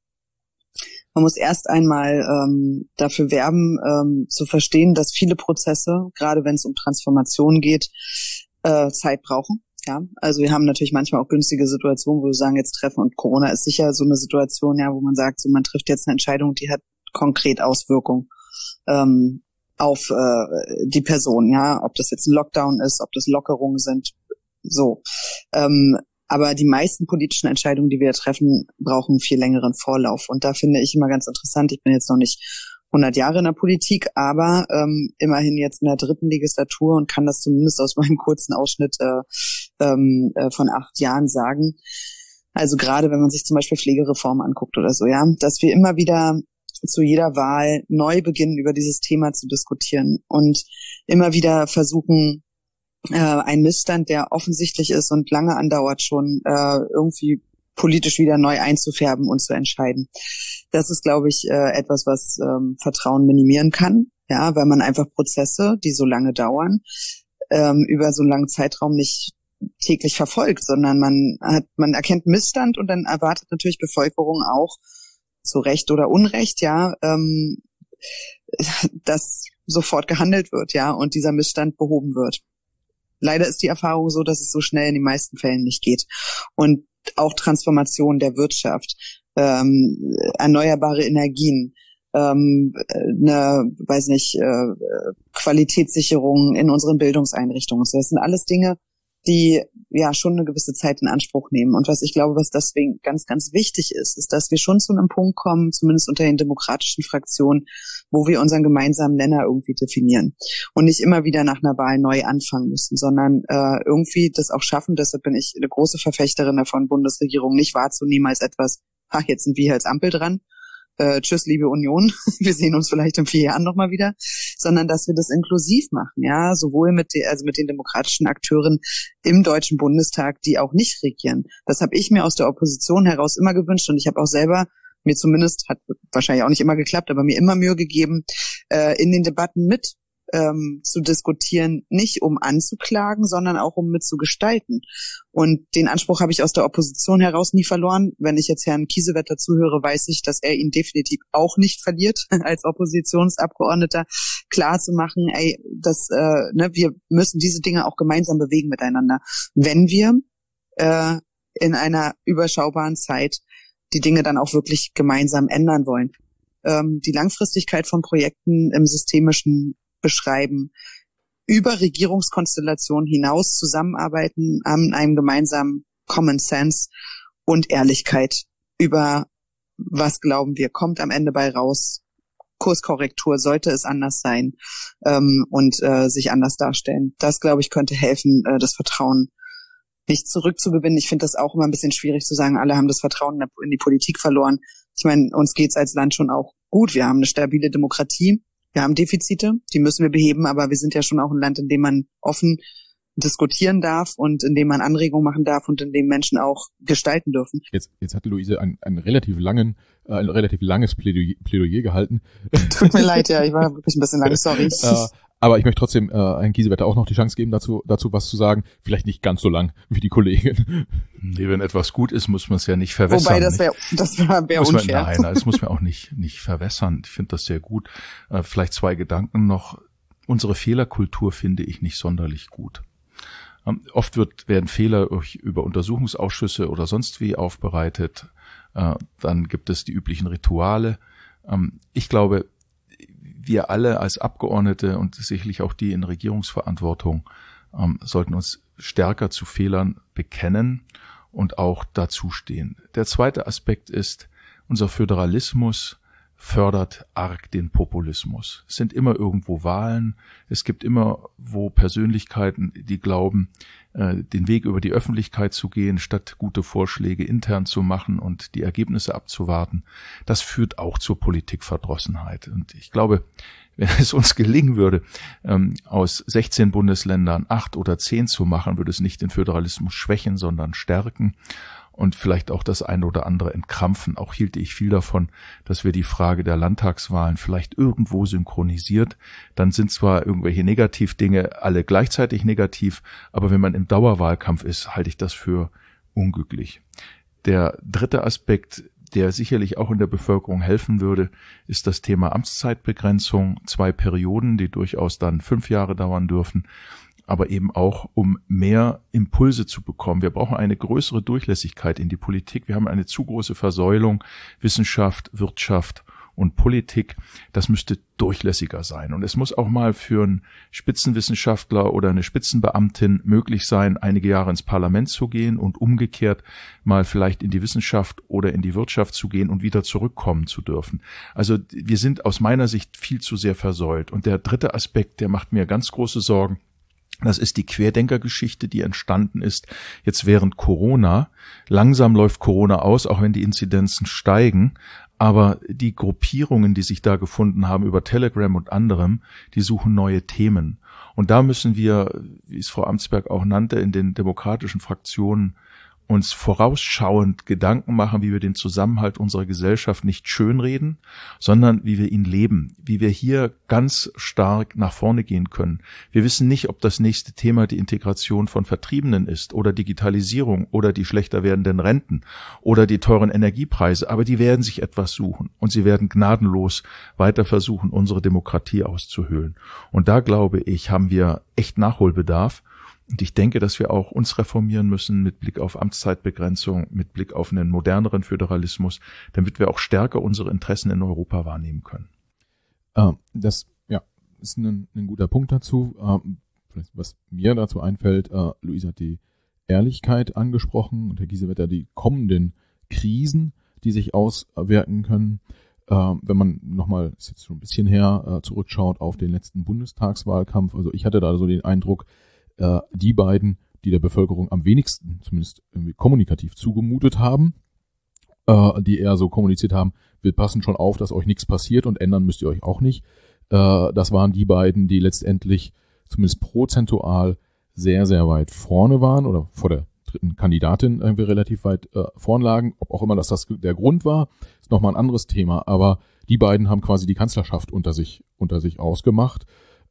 S1: erst einmal dafür werben, zu verstehen, dass viele Prozesse, gerade wenn es um Transformation geht, Zeit brauchen. Ja, also wir haben natürlich manchmal auch günstige Situationen, wo wir sagen, jetzt treffen, und Corona ist sicher so eine Situation, ja, wo man sagt, so man trifft jetzt eine Entscheidung, die hat konkret Auswirkungen auf die Person, ja, ob das jetzt ein Lockdown ist, ob das Lockerungen sind, so. Aber die meisten politischen Entscheidungen, die wir treffen, brauchen einen viel längeren Vorlauf. Und da finde ich immer ganz interessant, ich bin jetzt noch nicht 100 Jahre in der Politik, aber immerhin jetzt in der 3. Legislatur und kann das zumindest aus meinem kurzen Ausschnitt von 8 Jahren sagen. Also gerade wenn man sich zum Beispiel Pflegereform anguckt oder so, ja, dass wir immer wieder zu jeder Wahl neu beginnen, über dieses Thema zu diskutieren und immer wieder versuchen, ein Missstand, der offensichtlich ist und lange andauert schon, irgendwie politisch wieder neu einzufärben und zu entscheiden. Das ist, glaube ich, etwas, was Vertrauen minimieren kann, ja, weil man einfach Prozesse, die so lange dauern, über so einen langen Zeitraum nicht täglich verfolgt, sondern man erkennt Missstand und dann erwartet natürlich Bevölkerung auch, zu Recht oder Unrecht, ja, dass sofort gehandelt wird, ja, und dieser Missstand behoben wird. Leider ist die Erfahrung so, dass es so schnell in den meisten Fällen nicht geht. Und auch Transformation der Wirtschaft, erneuerbare Energien, Qualitätssicherung in unseren Bildungseinrichtungen. Das sind alles Dinge, die ja schon eine gewisse Zeit in Anspruch nehmen. Und was ich glaube, was deswegen ganz, ganz wichtig ist, ist, dass wir schon zu einem Punkt kommen, zumindest unter den demokratischen Fraktionen, wo wir unseren gemeinsamen Nenner irgendwie definieren und nicht immer wieder nach einer Wahl neu anfangen müssen, sondern irgendwie das auch schaffen. Deshalb bin ich eine große Verfechterin davon, Bundesregierung nicht wahrzunehmen als etwas, jetzt sind wir als Ampel dran. Tschüss, liebe Union, wir sehen uns vielleicht in 4 Jahren nochmal wieder, sondern dass wir das inklusiv machen, ja, sowohl mit den demokratischen Akteuren im Deutschen Bundestag, die auch nicht regieren. Das habe ich mir aus der Opposition heraus immer gewünscht und ich habe auch selber mir zumindest, hat wahrscheinlich auch nicht immer geklappt, aber mir immer Mühe gegeben, in den Debatten mit zu diskutieren, nicht um anzuklagen, sondern auch um mitzugestalten. Und den Anspruch habe ich aus der Opposition heraus nie verloren. Wenn ich jetzt Herrn Kiesewetter zuhöre, weiß ich, dass er ihn definitiv auch nicht verliert, als Oppositionsabgeordneter klar zu machen, wir müssen diese Dinge auch gemeinsam bewegen miteinander, wenn wir in einer überschaubaren Zeit die Dinge dann auch wirklich gemeinsam ändern wollen. Die Langfristigkeit von Projekten im Systemischen beschreiben, über Regierungskonstellationen hinaus zusammenarbeiten an einem gemeinsamen Common Sense und Ehrlichkeit über was glauben wir, kommt am Ende bei raus, Kurskorrektur, sollte es anders sein und sich anders darstellen. Das, glaube ich, könnte helfen, das Vertrauen nicht zurückzugewinnen. Ich finde das auch immer ein bisschen schwierig zu sagen, alle haben das Vertrauen in die Politik verloren. Ich meine, uns geht's als Land schon auch gut. Wir haben eine stabile Demokratie. Wir haben Defizite, die müssen wir beheben, aber wir sind ja schon auch ein Land, in dem man offen diskutieren darf und in dem man Anregungen machen darf und in dem Menschen auch gestalten dürfen.
S3: Jetzt hatte Luise ein relativ langes Plädoyer gehalten.
S1: Tut mir leid, ja, ich war wirklich ein bisschen lang, sorry.
S3: Aber ich möchte trotzdem Herrn Kiesewetter auch noch die Chance geben, dazu was zu sagen. Vielleicht nicht ganz so lang wie die Kollegin.
S2: Nee, wenn etwas gut ist, muss man es ja nicht verwässern.
S1: Wobei, das wäre unfair.
S2: Nein, das muss man auch nicht verwässern. Ich finde das sehr gut. Vielleicht 2 Gedanken noch. Unsere Fehlerkultur finde ich nicht sonderlich gut. Oft werden Fehler über Untersuchungsausschüsse oder sonst wie aufbereitet. Dann gibt es die üblichen Rituale. Ich glaube, wir alle als Abgeordnete und sicherlich auch die in Regierungsverantwortung sollten uns stärker zu Fehlern bekennen und auch dazustehen. Der zweite Aspekt ist, unser Föderalismus fördert arg den Populismus. Es sind immer irgendwo Wahlen, es gibt immer wo Persönlichkeiten, die glauben, den Weg über die Öffentlichkeit zu gehen, statt gute Vorschläge intern zu machen und die Ergebnisse abzuwarten. Das führt auch zur Politikverdrossenheit. Und ich glaube, wenn es uns gelingen würde, aus 16 Bundesländern 8 oder 10 zu machen, würde es nicht den Föderalismus schwächen, sondern stärken. und vielleicht auch das eine oder andere entkrampfen. Auch hielte ich viel davon, dass wir die Frage der Landtagswahlen vielleicht irgendwo synchronisiert. Dann sind zwar irgendwelche Negativdinge alle gleichzeitig negativ, aber wenn man im Dauerwahlkampf ist, halte ich das für unglücklich. Der dritte Aspekt, der sicherlich auch in der Bevölkerung helfen würde, ist das Thema Amtszeitbegrenzung, 2 Perioden, die durchaus dann 5 Jahre dauern dürfen, aber eben auch, um mehr Impulse zu bekommen. Wir brauchen eine größere Durchlässigkeit in die Politik. Wir haben eine zu große Versäulung, Wissenschaft, Wirtschaft und Politik. Das müsste durchlässiger sein. Und es muss auch mal für einen Spitzenwissenschaftler oder eine Spitzenbeamtin möglich sein, einige Jahre ins Parlament zu gehen und umgekehrt mal vielleicht in die Wissenschaft oder in die Wirtschaft zu gehen und wieder zurückkommen zu dürfen. Also wir sind aus meiner Sicht viel zu sehr versäult. Und der dritte Aspekt, der macht mir ganz große Sorgen. Das ist die Querdenkergeschichte, die entstanden ist jetzt während Corona. Langsam läuft Corona aus, auch wenn die Inzidenzen steigen. Aber die Gruppierungen, die sich da gefunden haben über Telegram und anderem, die suchen neue Themen. Und da müssen wir, wie es Frau Amtsberg auch nannte, in den demokratischen Fraktionen uns vorausschauend Gedanken machen, wie wir den Zusammenhalt unserer Gesellschaft nicht schönreden, sondern wie wir ihn leben, wie wir hier ganz stark nach vorne gehen können. Wir wissen nicht, ob das nächste Thema die Integration von Vertriebenen ist oder Digitalisierung oder die schlechter werdenden Renten oder die teuren Energiepreise, aber die werden sich etwas suchen und sie werden gnadenlos weiter versuchen, unsere Demokratie auszuhöhlen. Und da, glaube ich, haben wir echt Nachholbedarf. Und ich denke, dass wir auch uns reformieren müssen mit Blick auf Amtszeitbegrenzung, mit Blick auf einen moderneren Föderalismus, damit wir auch stärker unsere Interessen in Europa wahrnehmen können.
S3: Das ist ein guter Punkt dazu. Was mir dazu einfällt, Luisa hat die Ehrlichkeit angesprochen und Herr Kiesewetter die kommenden Krisen, die sich auswirken können. Wenn man nochmal, ist jetzt schon ein bisschen her, zurückschaut auf den letzten Bundestagswahlkampf. Also ich hatte da so den Eindruck, die beiden, die der Bevölkerung am wenigsten, zumindest irgendwie kommunikativ zugemutet haben, die eher so kommuniziert haben, wir passen schon auf, dass euch nichts passiert und ändern müsst ihr euch auch nicht. Das waren die beiden, die letztendlich zumindest prozentual sehr, sehr weit vorne waren oder vor der dritten Kandidatin irgendwie relativ weit vorn lagen. Ob auch immer das der Grund war, ist nochmal ein anderes Thema. Aber die beiden haben quasi die Kanzlerschaft unter sich ausgemacht.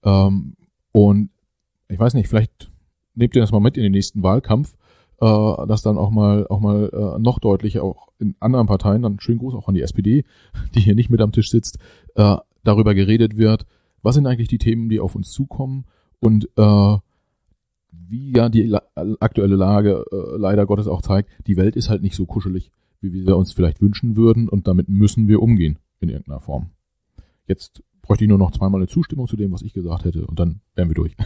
S3: Und ich weiß nicht, vielleicht nehmt ihr das mal mit in den nächsten Wahlkampf, dass dann auch mal noch deutlicher auch in anderen Parteien, dann schönen Gruß auch an die SPD, die hier nicht mit am Tisch sitzt, darüber geredet wird, was sind eigentlich die Themen, die auf uns zukommen und wie ja die aktuelle Lage leider Gottes auch zeigt, die Welt ist halt nicht so kuschelig, wie wir uns vielleicht wünschen würden und damit müssen wir umgehen in irgendeiner Form. Jetzt bräuchte ich nur noch zweimal eine Zustimmung zu dem, was ich gesagt hätte und dann wären wir durch.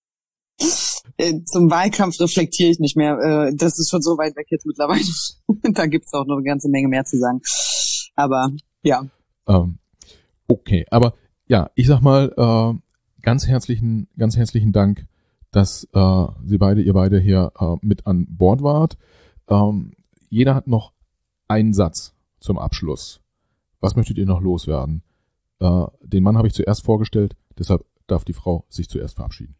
S1: Zum Wahlkampf reflektiere ich nicht mehr. Das ist schon so weit weg jetzt mittlerweile. Da gibt's auch noch eine ganze Menge mehr zu sagen. Aber ja.
S3: Okay, aber ja, ich sag mal ganz herzlichen Dank, dass ihr beide hier mit an Bord wart. Jeder hat noch einen Satz zum Abschluss. Was möchtet ihr noch loswerden? Den Mann habe ich zuerst vorgestellt, deshalb darf die Frau sich zuerst verabschieden.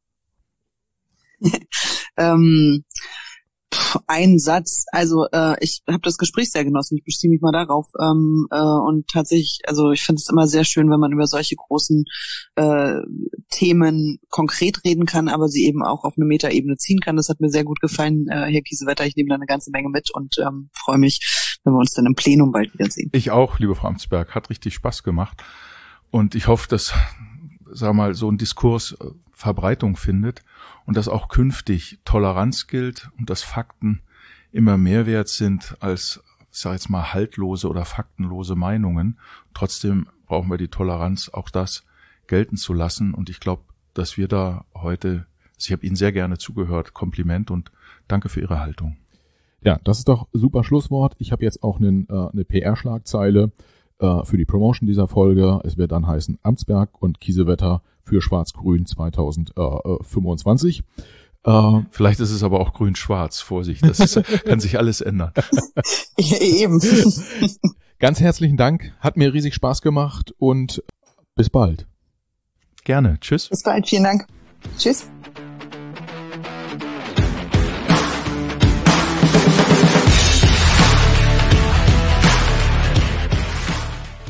S1: Ein Satz, also ich habe das Gespräch sehr genossen, ich beziehe mich mal darauf und tatsächlich, also ich finde es immer sehr schön, wenn man über solche großen Themen konkret reden kann, aber sie eben auch auf eine Metaebene ziehen kann. Das hat mir sehr gut gefallen, Herr Kiesewetter, ich nehme da eine ganze Menge mit und freue mich, wenn wir uns dann im Plenum bald wiedersehen.
S2: Ich auch, liebe Frau Amtsberg, hat richtig Spaß gemacht und ich hoffe, dass, sagen wir mal, so ein Diskurs Verbreitung findet und dass auch künftig Toleranz gilt und dass Fakten immer mehr wert sind als, ich sage jetzt mal, haltlose oder faktenlose Meinungen. Trotzdem brauchen wir die Toleranz, auch das gelten zu lassen. Und ich glaube, dass wir da heute, ich habe Ihnen sehr gerne zugehört, Kompliment und danke für Ihre Haltung.
S3: Ja, das ist doch super Schlusswort. Ich habe jetzt auch eine PR-Schlagzeile für die Promotion dieser Folge. Es wird dann heißen Amtsberg und Kiesewetter für Schwarz-Grün 2025.
S2: Vielleicht ist es aber auch grün-schwarz, Vorsicht, kann sich alles ändern.
S1: Ja, eben.
S3: Ganz herzlichen Dank, hat mir riesig Spaß gemacht und bis bald.
S2: Gerne, tschüss.
S1: Bis bald, vielen Dank. Tschüss.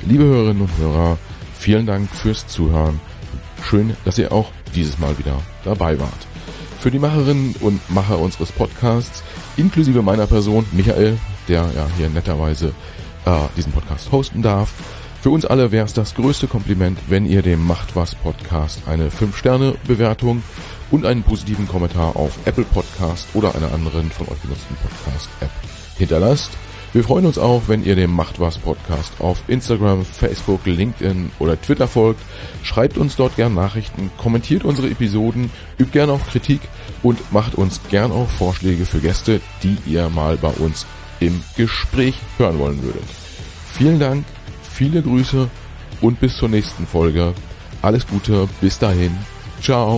S4: Liebe Hörerinnen und Hörer, vielen Dank fürs Zuhören. Schön, dass ihr auch dieses Mal wieder dabei wart. Für die Macherinnen und Macher unseres Podcasts, inklusive meiner Person, Michael, der ja hier netterweise diesen Podcast hosten darf. Für uns alle wäre es das größte Kompliment, wenn ihr dem Macht was Podcast eine 5-Sterne-Bewertung und einen positiven Kommentar auf Apple Podcast oder einer anderen von euch genutzten Podcast-App hinterlasst. Wir freuen uns auch, wenn ihr dem Macht was Podcast auf Instagram, Facebook, LinkedIn oder Twitter folgt. Schreibt uns dort gern Nachrichten, kommentiert unsere Episoden, übt gern auch Kritik und macht uns gern auch Vorschläge für Gäste, die ihr mal bei uns im Gespräch hören wollen würdet. Vielen Dank, viele Grüße und bis zur nächsten Folge. Alles Gute, bis dahin. Ciao.